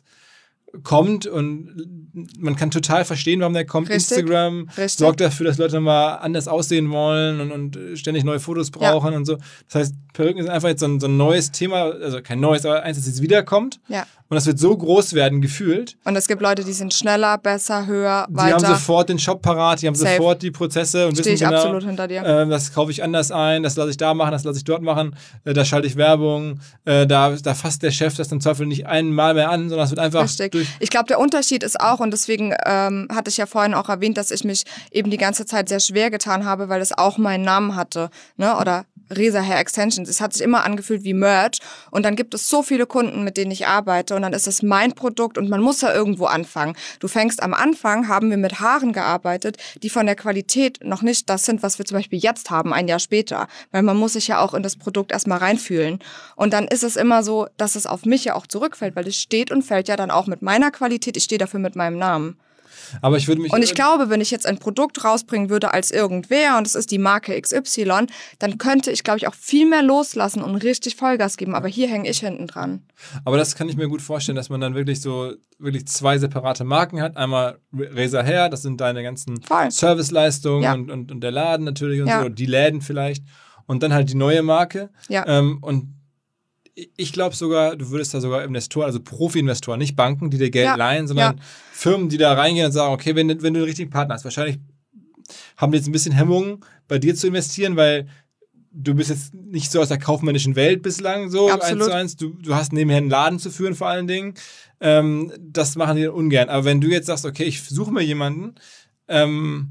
kommt und man kann total verstehen, warum der kommt. Richtig, Instagram richtig. sorgt dafür, dass Leute mal anders aussehen wollen und, und ständig neue Fotos brauchen ja. und so. Das heißt, Perücken sind einfach jetzt so ein, so ein neues Thema, also kein neues, aber eins, das jetzt wiederkommt. Ja. Und das wird so groß werden, gefühlt. Und es gibt Leute, die sind schneller, besser, höher, weiter. Die haben sofort den Shop parat, die haben Safe. sofort die Prozesse und Stehe wissen ich genau, absolut hinter dir. Äh, das kaufe ich anders ein, das lasse ich da machen, das lasse ich dort machen, äh, da schalte ich Werbung, äh, da, da fasst der Chef das im Zweifel nicht einmal mehr an, sondern es wird einfach Richtig. durch... Ich glaube, der Unterschied ist auch, und deswegen ähm, hatte ich ja vorhin auch erwähnt, dass ich mich eben die ganze Zeit sehr schwer getan habe, weil es auch meinen Namen hatte, ne, oder Resa Hair Extensions. Es hat sich immer angefühlt wie Merch und dann gibt es so viele Kunden, mit denen ich arbeite und dann ist es mein Produkt und man muss ja irgendwo anfangen. Du fängst am Anfang, haben wir mit Haaren gearbeitet, die von der Qualität noch nicht das sind, was wir zum Beispiel jetzt haben, ein Jahr später, weil man muss sich ja auch in das Produkt erstmal reinfühlen und dann ist es immer so, dass es auf mich ja auch zurückfällt, weil es steht und fällt ja dann auch mit meiner Qualität, ich stehe dafür mit meinem Namen. Aber ich würde mich und ich glaube, wenn ich jetzt ein Produkt rausbringen würde als irgendwer und es ist die Marke X Y, dann könnte ich, glaube ich, auch viel mehr loslassen und richtig Vollgas geben. Aber hier hänge ich hinten dran. Aber das kann ich mir gut vorstellen, dass man dann wirklich so wirklich zwei separate Marken hat. Einmal Resa Hair, das sind deine ganzen Voll. Serviceleistungen Ja. und, und, und der Laden natürlich und Ja. so, die Läden vielleicht. Und dann halt die neue Marke. Ja. Ähm, und ich glaube sogar, du würdest da sogar Investoren, also Profi-Investoren, nicht Banken, die dir Geld Ja. leihen, sondern Ja. Firmen, die da reingehen und sagen, okay, wenn, wenn du den richtigen Partner hast, wahrscheinlich haben die jetzt ein bisschen Hemmungen, bei dir zu investieren, weil du bist jetzt nicht so aus der kaufmännischen Welt bislang so Absolut. eins zu eins. Du, du hast nebenher einen Laden zu führen vor allen Dingen. Ähm, das machen die dann ungern. Aber wenn du jetzt sagst, okay, ich suche mir jemanden, ähm,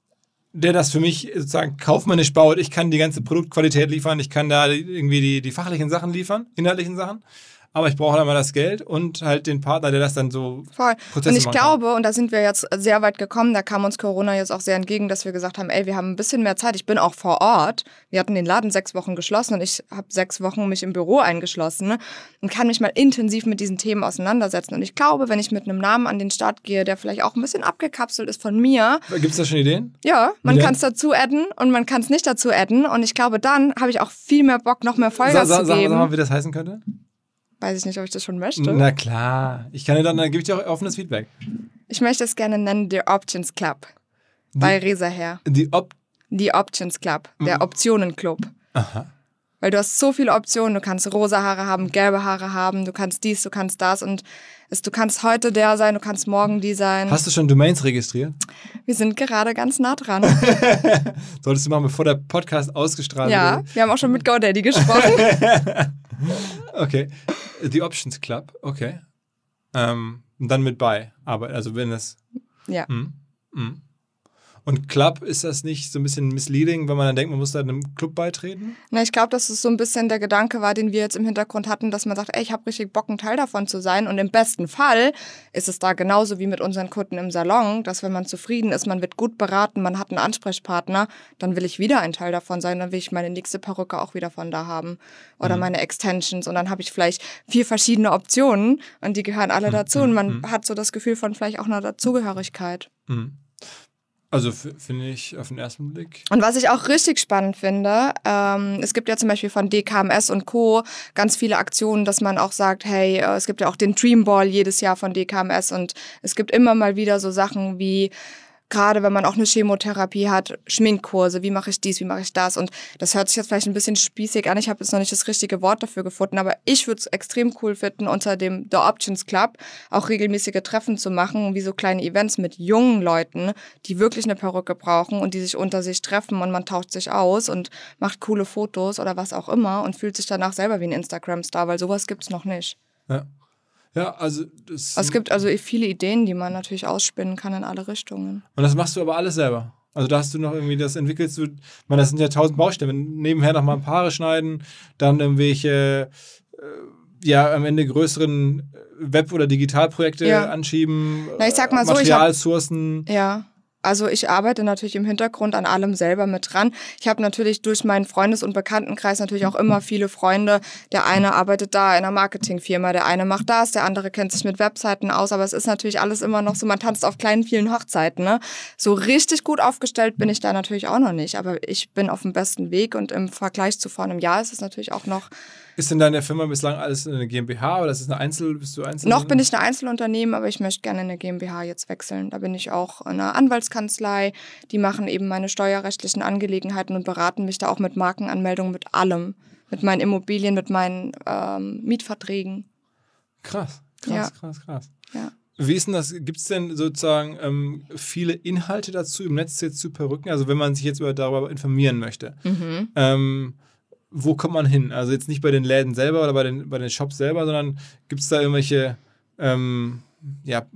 der das für mich sozusagen kaufmännisch baut. Ich kann die ganze Produktqualität liefern, ich kann da irgendwie die, die fachlichen Sachen liefern, inhaltlichen Sachen. Aber ich brauche dann mal das Geld und halt den Partner, der das dann so Voll. Prozesse Und ich machen glaube, und da sind wir jetzt sehr weit gekommen, da kam uns Corona jetzt auch sehr entgegen, dass wir gesagt haben, ey, wir haben ein bisschen mehr Zeit. Ich bin auch vor Ort. Wir hatten den Laden sechs Wochen geschlossen und ich habe sechs Wochen mich im Büro eingeschlossen, ne, und kann mich mal intensiv mit diesen Themen auseinandersetzen. Und ich glaube, wenn ich mit einem Namen an den Start gehe, der vielleicht auch ein bisschen abgekapselt ist von mir. Gibt es da schon Ideen? Ja, man Wie denn? kann es dazu adden und man kann es nicht dazu adden. Und ich glaube, dann habe ich auch viel mehr Bock, noch mehr Sa Vollgas sa zu sag, geben. sag mal, wie das heißen könnte. Weiß ich nicht, ob ich das schon möchte. Na klar. Ich kann dir dann, dann gebe ich dir auch offenes Feedback. Ich möchte es gerne nennen, der Options Club. Bei Resa Hair. Die Op... Die Options Club, der Mhm. Optionen-Club. Aha. Weil du hast so viele Optionen. Du kannst rosa Haare haben, gelbe Haare haben, du kannst dies, du kannst das. Und es, du kannst heute der sein, du kannst morgen die sein. Hast du schon Domains registriert? Wir sind gerade ganz nah dran. Solltest du machen, bevor der Podcast ausgestrahlt Ja, wird. wir haben auch schon mit GoDaddy gesprochen. Okay. The Options Club, okay. Ähm, und dann mit bei. Aber, also wenn es... Ja. Mm, mm. Und Club, ist das nicht so ein bisschen misleading, wenn man dann denkt, man muss da einem Club beitreten? Na, ich glaube, dass es so ein bisschen der Gedanke war, den wir jetzt im Hintergrund hatten, dass man sagt, ey, ich habe richtig Bock, ein Teil davon zu sein. Und im besten Fall ist es da genauso wie mit unseren Kunden im Salon, dass wenn man zufrieden ist, man wird gut beraten, man hat einen Ansprechpartner, dann will ich wieder ein Teil davon sein, dann will ich meine nächste Perücke auch wieder von da haben. Oder mhm. meine Extensions. Und dann habe ich vielleicht vier verschiedene Optionen und die gehören alle mhm. dazu. Und man mhm. hat so das Gefühl von vielleicht auch einer Dazugehörigkeit. Mhm. Also f- finde ich auf den ersten Blick. Und was ich auch richtig spannend finde, ähm, es gibt ja zum Beispiel von D K M S und Co. ganz viele Aktionen, dass man auch sagt, hey, äh, es gibt ja auch den Dream Ball jedes Jahr von D K M S und es gibt immer mal wieder so Sachen wie, gerade wenn man auch eine Chemotherapie hat, Schminkkurse, wie mache ich dies, wie mache ich das? Und das hört sich jetzt vielleicht ein bisschen spießig an, ich habe jetzt noch nicht das richtige Wort dafür gefunden, aber ich würde es extrem cool finden, unter dem The Options Club auch regelmäßige Treffen zu machen, wie so kleine Events mit jungen Leuten, die wirklich eine Perücke brauchen und die sich unter sich treffen und man tauscht sich aus und macht coole Fotos oder was auch immer und fühlt sich danach selber wie ein Instagram-Star, weil sowas gibt's noch nicht. Ja. Ja, also das es gibt also viele Ideen, die man natürlich ausspinnen kann in alle Richtungen. Und das machst du aber alles selber? Also da hast du noch irgendwie, das entwickelst du, ich meine, das sind ja tausend Baustellen, nebenher noch mal ein Paare schneiden, dann irgendwelche, äh, ja, am Ende größeren Web- oder Digitalprojekte ja. anschieben, Na, ich sag mal Materialsourcen. So, ich hab, ja. Also ich arbeite natürlich im Hintergrund an allem selber mit dran. Ich habe natürlich durch meinen Freundes- und Bekanntenkreis natürlich auch immer viele Freunde. Der eine arbeitet da in einer Marketingfirma, der eine macht das, der andere kennt sich mit Webseiten aus. Aber es ist natürlich alles immer noch so, man tanzt auf kleinen, vielen Hochzeiten. Ne? So richtig gut aufgestellt bin ich da natürlich auch noch nicht. Aber ich bin auf dem besten Weg und im Vergleich zu vor einem Jahr ist es natürlich auch noch... Ist denn deine Firma bislang alles eine GmbH oder ist es eine Einzel, bist du Einzel? Noch bin ich ein Einzelunternehmen, aber ich möchte gerne in eine GmbH jetzt wechseln. Da bin ich auch in einer Anwaltskanzlei. Die machen eben meine steuerrechtlichen Angelegenheiten und beraten mich da auch mit Markenanmeldungen, mit allem. Mit meinen Immobilien, mit meinen ähm, Mietverträgen. Krass, krass, ja. krass, krass. Ja. Wie ist denn das? Gibt es denn sozusagen ähm, viele Inhalte dazu im Netz jetzt zu Perücken? Also wenn man sich jetzt über, darüber informieren möchte. Mhm. Ähm, Wo kommt man hin? Also jetzt nicht bei den Läden selber oder bei den, bei den Shops selber, sondern gibt es da irgendwelche ähm, ja,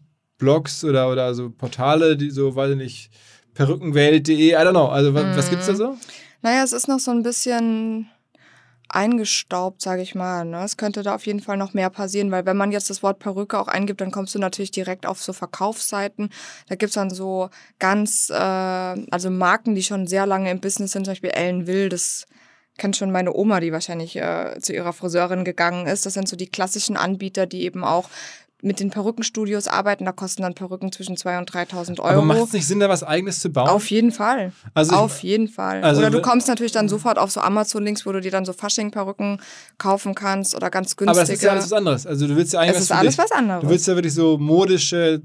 Blogs oder, oder so Portale, die so, weiß ich nicht, perückenwelt punkt de, I don't know. Also was, mhm. was gibt's da so? Naja, es ist noch so ein bisschen eingestaubt, sage ich mal. Ne? Es könnte da auf jeden Fall noch mehr passieren, weil wenn man jetzt das Wort Perücke auch eingibt, dann kommst du natürlich direkt auf so Verkaufsseiten. Da gibt's dann so ganz, äh, also Marken, die schon sehr lange im Business sind, zum Beispiel Ellen Will, das kennt schon meine Oma, die wahrscheinlich äh, zu ihrer Friseurin gegangen ist. Das sind so die klassischen Anbieter, die eben auch mit den Perückenstudios arbeiten. Da kosten dann Perücken zwischen zweitausend und dreitausend Euro. Aber macht es nicht Sinn, da was Eigenes zu bauen? Auf jeden Fall. Also auf ich, jeden Fall. Also oder du kommst natürlich dann sofort auf so Amazon-Links, wo du dir dann so Fasching-Perücken kaufen kannst oder ganz günstige. Aber das ist ja alles was anderes. Also du willst ja eigentlich es ist alles dich, was anderes. Du willst ja wirklich so modische,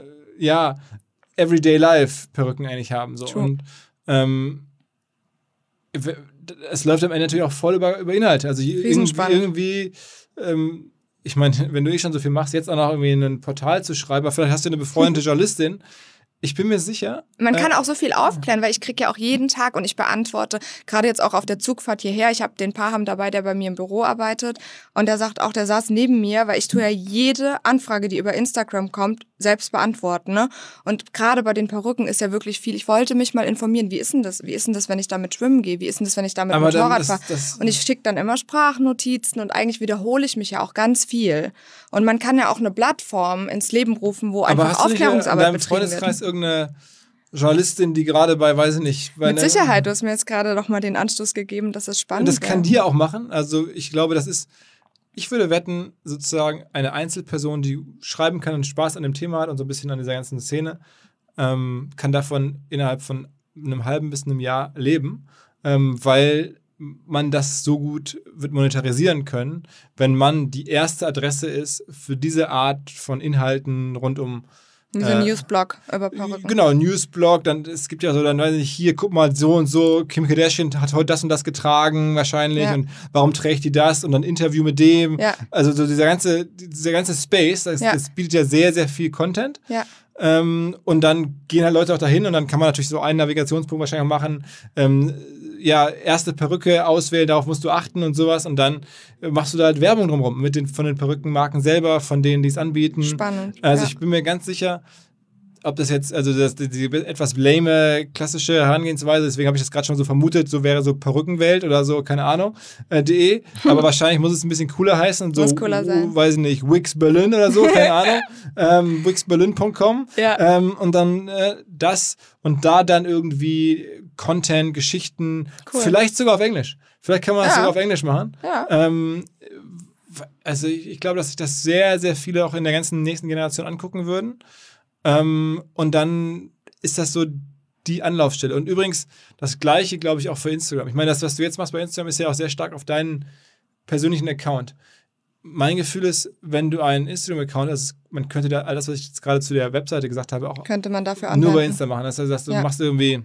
ja, Everyday-Life-Perücken eigentlich haben. So. Und ähm, es läuft am Ende natürlich auch voll über, über Inhalte. Also irgendwie, irgendwie ähm, ich meine, wenn du eh schon so viel machst, jetzt auch noch irgendwie ein Portal zu schreiben, vielleicht hast du eine befreundete Journalistin. Ich bin mir sicher. Man kann äh, auch so viel aufklären, weil ich kriege ja auch jeden Tag und ich beantworte, gerade jetzt auch auf der Zugfahrt hierher, ich habe den Paham dabei, der bei mir im Büro arbeitet und der sagt auch, der saß neben mir, weil ich tue ja jede Anfrage, die über Instagram kommt, selbst beantworten. Ne? Und gerade bei den Perücken ist ja wirklich viel. Ich wollte mich mal informieren, wie ist denn das? Wie ist denn das, wenn ich damit schwimmen gehe? Wie ist denn das, wenn ich damit Motorrad fahre? Und ich schicke dann immer Sprachnotizen und eigentlich wiederhole ich mich ja auch ganz viel. Und man kann ja auch eine Plattform ins Leben rufen, wo aber einfach Aufklärungsarbeit betrieben wird. Freundeskreis irgendeine Journalistin, die gerade bei, weiß ich nicht... Bei Mit Sicherheit, du hast mir jetzt gerade noch mal den Anstoß gegeben, dass es spannend ist. Das kann die auch machen. Also ich glaube, das ist... Ich würde wetten, sozusagen eine Einzelperson, die schreiben kann und Spaß an dem Thema hat und so ein bisschen an dieser ganzen Szene, ähm, kann davon innerhalb von einem halben bis einem Jahr leben, ähm, weil man das so gut wird monetarisieren können, wenn man die erste Adresse ist für diese Art von Inhalten rund um Wie so ein äh, Newsblog über Perücken. Genau, Newsblog, dann, es gibt ja so, dann weiß ich nicht, hier, guck mal, so und so, Kim Kardashian hat heute das und das getragen, wahrscheinlich, ja. Und warum trägt die das? Und dann Interview mit dem. Ja. Also so dieser ganze, dieser ganze Space, das, ja. das bietet ja sehr, sehr viel Content. Ja. Ähm, und dann gehen halt Leute auch dahin und dann kann man natürlich so einen Navigationspunkt wahrscheinlich auch machen, ähm, ja, erste Perücke auswählen, darauf musst du achten und sowas und dann machst du da halt Werbung drumherum mit den, von den Perückenmarken selber, von denen, die es anbieten. Spannend. Also ja. ich bin mir ganz sicher, ob das jetzt, also das, die, die etwas lame, klassische Herangehensweise, deswegen habe ich das gerade schon so vermutet, so wäre so Perückenwelt oder so, keine Ahnung, äh, de. Aber wahrscheinlich muss es ein bisschen cooler heißen. So, muss cooler sein. Uh, weiß ich nicht, Wix Berlin oder so, keine Ahnung. ähm, wix berlin punkt com. Ja. Ähm, und dann äh, das und da dann irgendwie Content, Geschichten, Cool. vielleicht sogar auf Englisch. Vielleicht kann man das Ja. sogar auf Englisch machen. Ja. Ähm, also ich, ich glaube, dass sich das sehr, sehr viele auch in der ganzen nächsten Generation angucken würden. Ähm, und dann ist das so die Anlaufstelle. Und übrigens, das Gleiche, glaube ich, auch für Instagram. Ich meine, das, was du jetzt machst bei Instagram, ist ja auch sehr stark auf deinen persönlichen Account. Mein Gefühl ist, wenn du einen Instagram-Account hast, man könnte da all das, was ich jetzt gerade zu der Webseite gesagt habe, auch Könnte man dafür nur anwenden. bei Insta machen. Das heißt, du Ja. machst irgendwie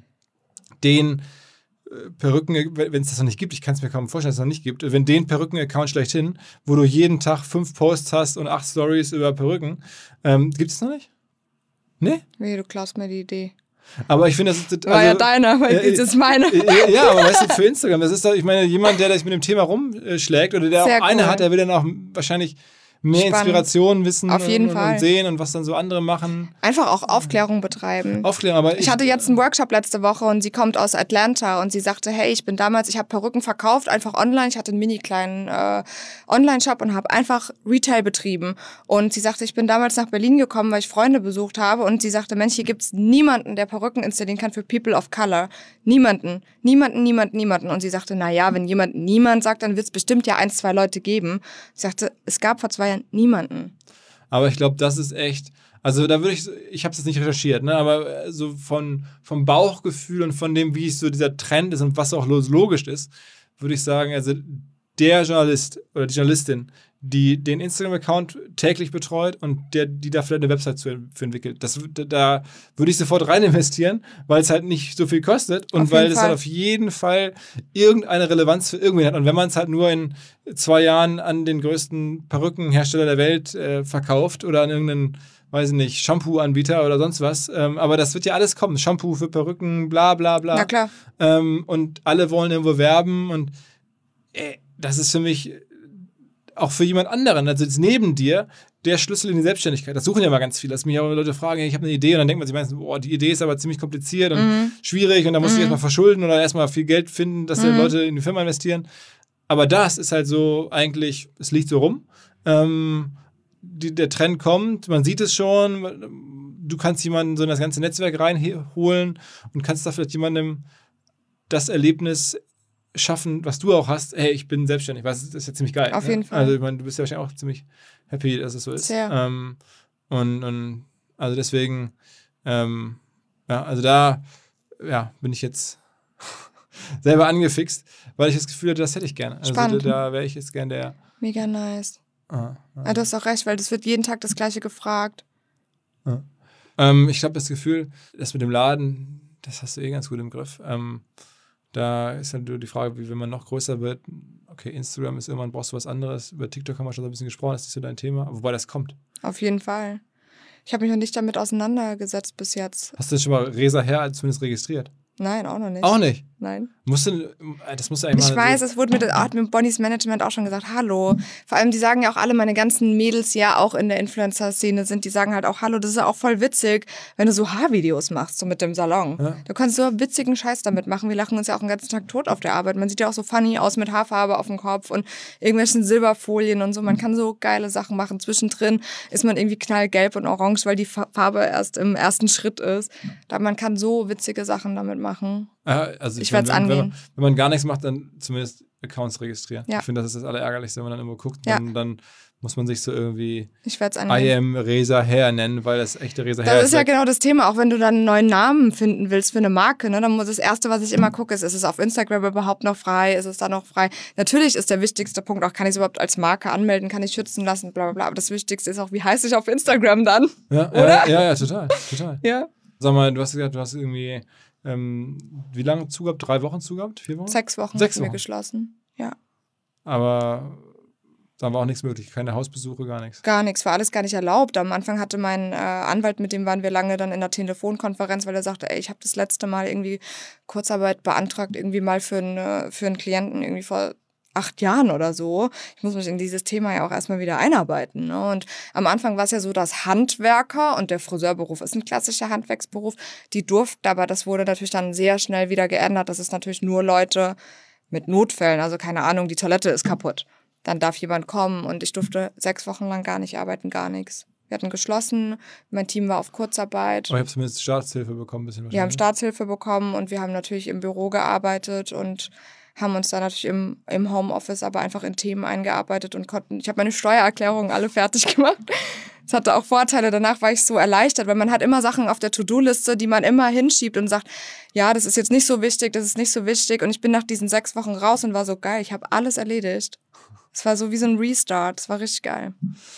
den äh, Perücken, wenn es das noch nicht gibt, ich kann es mir kaum vorstellen, dass es noch nicht gibt, wenn den Perücken-Account schlechthin, wo du jeden Tag fünf Posts hast und acht Stories über Perücken, ähm, gibt es noch nicht? Nee? Nee, du klaust mir die Idee. Aber ich finde, das ist... War ja deine, aber äh, jetzt ist meine. Ja, ja, aber weißt du, für Instagram, das ist doch, ich meine, jemand, der sich mit dem Thema rumschlägt oder der Sehr auch eine cool. hat, der will dann auch wahrscheinlich mehr Spannend. Inspiration wissen Auf jeden und, Fall. und sehen und was dann so andere machen. Einfach auch Aufklärung betreiben. Aufklären, aber ich, Ich hatte jetzt einen Workshop letzte Woche und sie kommt aus Atlanta und sie sagte, hey, ich bin damals, ich habe Perücken verkauft, einfach online. Ich hatte einen mini kleinen äh, Online-Shop und habe einfach Retail betrieben. Und sie sagte, ich bin damals nach Berlin gekommen, weil ich Freunde besucht habe. Und sie sagte, Mensch, hier gibt's niemanden, der Perücken installieren kann für People of Color. Niemanden. Niemanden, niemanden, niemanden. Und sie sagte, na ja, wenn jemand niemand sagt, dann wird's bestimmt ja ein, zwei Leute geben. Sie sagte, es gab vor zwei Jahren niemanden. aber ich glaube, das ist echt, also da würde ich, ich habe es jetzt nicht recherchiert, ne, aber so von, vom Bauchgefühl und von dem, wie es so dieser Trend ist und was auch logisch ist, würde ich sagen, also der Journalist oder die Journalistin, die den Instagram-Account täglich betreut und der, die da vielleicht eine Website zu, für entwickelt. Das, da würde ich sofort rein investieren, weil es halt nicht so viel kostet und Auf weil jeden es Fall. halt auf jeden Fall irgendeine Relevanz für irgendwen hat. Und wenn man es halt nur in zwei Jahren an den größten Perückenhersteller der Welt äh, verkauft oder an irgendeinen, weiß ich nicht, Shampoo-Anbieter oder sonst was, ähm, aber das wird ja alles kommen. Shampoo für Perücken, bla bla bla. Na klar. Ähm, und alle wollen irgendwo werben und äh, das ist für mich auch für jemand anderen, also jetzt neben dir, der Schlüssel in die Selbstständigkeit. Das suchen ja mal ganz viele, dass mich auch Leute fragen, ich habe eine Idee und dann denkt man sich meistens, boah, die Idee ist aber ziemlich kompliziert und Mhm. schwierig und da muss ich Mhm. erstmal verschulden oder erstmal viel Geld finden, dass die Mhm. Leute in die Firma investieren. Aber das ist halt so eigentlich, es liegt so rum. Ähm, die, der Trend kommt, man sieht es schon, du kannst jemanden so in das ganze Netzwerk reinholen und kannst da vielleicht jemandem das Erlebnis schaffen, was du auch hast, hey, ich bin selbstständig, was das ist ja ziemlich geil. Auf ne? jeden Fall. Also ich meine, du bist ja wahrscheinlich auch ziemlich happy, dass es so ist. Sehr. Ähm, und, und also deswegen, ähm, ja, also da, ja, bin ich jetzt selber angefixt, weil ich das Gefühl hatte, das hätte ich gerne. Also Spannend. da, da wäre ich jetzt gern der. Mega nice. Ah, ah. Ja, du hast auch recht, weil das wird jeden Tag das Gleiche gefragt. Ähm, ich glaube, das Gefühl, das mit dem Laden, das hast du eh ganz gut im Griff. Ähm, da ist halt nur die Frage, wie wenn man noch größer wird. Okay, Instagram ist irgendwann, brauchst du was anderes. Über TikTok haben wir schon so ein bisschen gesprochen, das ist so dein Thema. Wobei das kommt. Auf jeden Fall. Ich habe mich noch nicht damit auseinandergesetzt bis jetzt. Hast du schon mal Resa Her zumindest registriert? Nein, auch noch nicht. Auch nicht. Nein. Musst du, das musst du eigentlich Ich mal weiß, es wurde mir, hat mir Bonnies Management auch schon gesagt, hallo. Vor allem, die sagen ja auch alle, meine ganzen Mädels, die ja auch in der Influencer-Szene sind, die sagen halt auch, hallo, das ist ja auch voll witzig, wenn du so Haarvideos machst, so mit dem Salon. Ja. Du kannst so witzigen Scheiß damit machen. Wir lachen uns ja auch den ganzen Tag tot auf der Arbeit. Man sieht ja auch so funny aus mit Haarfarbe auf dem Kopf und irgendwelchen Silberfolien und so. Man kann so geile Sachen machen. Zwischendrin ist man irgendwie knallgelb und orange, weil die Farbe erst im ersten Schritt ist. Da man kann so witzige Sachen damit machen. Ja, also Ich meine, werd's wenn, wenn, man, angehen. wenn man gar nichts macht, dann zumindest Accounts registrieren. Ja. Ich finde, das ist das Allerärgerlichste, wenn man dann irgendwo guckt, Ja. dann, dann muss man sich so irgendwie Ich werde es I angehen. am Resa Hair nennen, weil das echte Resa Hair Das ist ja weg. genau das Thema, auch wenn du dann einen neuen Namen finden willst für eine Marke, ne, dann muss das Erste, was ich immer gucke, ist, ist es auf Instagram überhaupt noch frei, ist es da noch frei? Natürlich ist der wichtigste Punkt auch, kann ich es überhaupt als Marke anmelden, kann ich schützen lassen, bla bla bla, aber das Wichtigste ist auch, wie heiße ich auf Instagram dann? Ja, Oder? ja, ja, ja, total, total. Ja. Sag mal, du hast gesagt, du hast irgendwie, ähm, wie lange zugehabt? Drei Wochen zugehabt? Vier Wochen? Sechs Wochen Sechs sind wir Wochen. geschlossen. Ja. Aber da war auch nichts möglich, keine Hausbesuche, gar nichts. Gar nichts, war alles gar nicht erlaubt. Am Anfang hatte mein äh, Anwalt, mit dem waren wir lange dann in der Telefonkonferenz, weil er sagte, ey, ich habe das letzte Mal irgendwie Kurzarbeit beantragt, irgendwie mal für, eine, für einen Klienten irgendwie vor acht Jahren oder so. Ich muss mich in dieses Thema ja auch erstmal wieder einarbeiten. Ne? Und am Anfang war es ja so, dass Handwerker, und der Friseurberuf ist ein klassischer Handwerksberuf, die durften, aber das wurde natürlich dann sehr schnell wieder geändert. Das ist natürlich nur Leute mit Notfällen, also keine Ahnung, die Toilette ist kaputt. Dann darf jemand kommen und ich durfte sechs Wochen lang gar nicht arbeiten, gar nichts. Wir hatten geschlossen, mein Team war auf Kurzarbeit. Aber ich habe zumindest Staatshilfe bekommen. Ein bisschen wir haben Staatshilfe bekommen und wir haben natürlich im Büro gearbeitet und haben uns da natürlich im, im Homeoffice aber einfach in Themen eingearbeitet und konnten, ich habe meine Steuererklärungen alle fertig gemacht. Das hatte auch Vorteile, danach war ich so erleichtert, weil man hat immer Sachen auf der To-Do-Liste, die man immer hinschiebt und sagt, ja, das ist jetzt nicht so wichtig, das ist nicht so wichtig. Und ich bin nach diesen sechs Wochen raus und war so geil, ich habe alles erledigt. Es war so wie so ein Restart, es war richtig geil.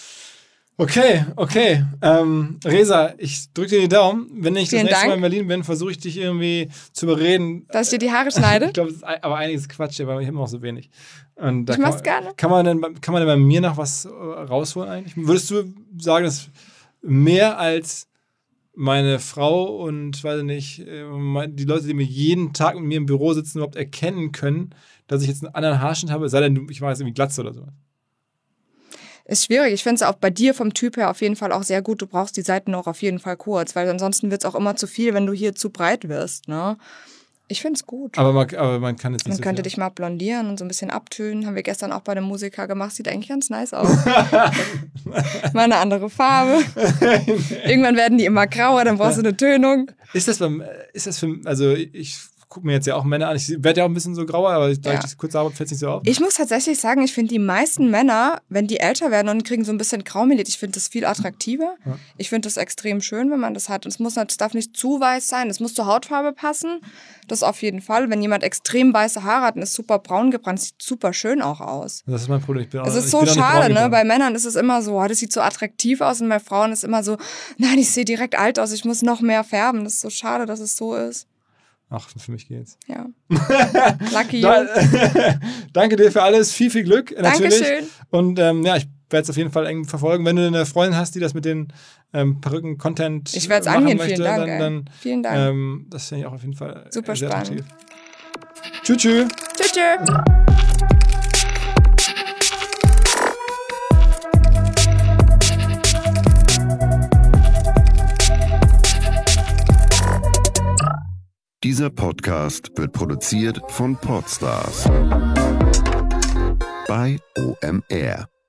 Okay, okay. Ähm, Reza, ich drücke dir die Daumen. Wenn ich Vielen das nächste Dank. Mal in Berlin bin, versuche ich dich irgendwie zu überreden. Dass ich dir die Haare schneide? Ich glaube, es ist aber einiges Quatsch, aber ich habe noch so wenig. Und da Ich mach's kann, gerne. Kann man, denn, kann man denn bei mir noch was äh, rausholen eigentlich? Würdest du sagen, dass mehr als meine Frau und, weiß ich nicht, äh, die Leute, die mir jeden Tag mit mir im Büro sitzen, überhaupt erkennen können, dass ich jetzt einen anderen Haarschnitt habe, sei denn, ich mache jetzt irgendwie Glatze oder so? Ist schwierig. Ich finde es auch bei dir vom Typ her auf jeden Fall auch sehr gut. Du brauchst die Seiten auch auf jeden Fall kurz, weil ansonsten wird es auch immer zu viel, wenn du hier zu breit wirst. Ne? Ich finde es gut. Aber man, aber man kann es nicht Man so könnte viel. dich mal blondieren und so ein bisschen abtönen. Haben wir gestern auch bei einem Musiker gemacht. Sieht eigentlich ganz nice aus. Mal eine andere Farbe. Irgendwann werden die immer grauer, dann brauchst du eine Tönung. Ist das, beim, ist das für, also ich gucke mir jetzt ja auch Männer an. Ich werde ja auch ein bisschen so grauer, aber da Ja. ich das kurz habe, fällt es nicht so auf. Ich muss tatsächlich sagen, ich finde die meisten Männer, wenn die älter werden und kriegen so ein bisschen Graumelit, ich finde das viel attraktiver. Ja. Ich finde das extrem schön, wenn man das hat. Und es muss, es darf nicht zu weiß sein, es muss zur Hautfarbe passen. Das auf jeden Fall. Wenn jemand extrem weiße Haare hat und ist super braun gebrannt, sieht super schön auch aus. Das ist mein Problem. Ich bin auch, Es ist ich so bin auch nicht braun schade, ne? gebrannt. Bei Männern ist es immer so, oh, das sieht so attraktiv aus und bei Frauen ist immer so, nein, ich sehe direkt alt aus, ich muss noch mehr färben. Das ist so schade, dass es so ist. Ach, für mich geht's. Ja. Lucky you. Da, danke dir für alles. Viel, viel Glück. Natürlich. Dankeschön. Und ähm, ja, ich werde es auf jeden Fall eng verfolgen. Wenn du eine Freundin hast, die das mit den ähm, Perücken-Content Ich werde es machen angehen, möchte, vielen Dank. dann, ey. dann Vielen Dank. ähm, das finde ich auch auf jeden Fall Super sehr spannend. attraktiv. Tschüss, tschüss. Tschüss, tschüss. Dieser Podcast wird produziert von Podstars bei O M R.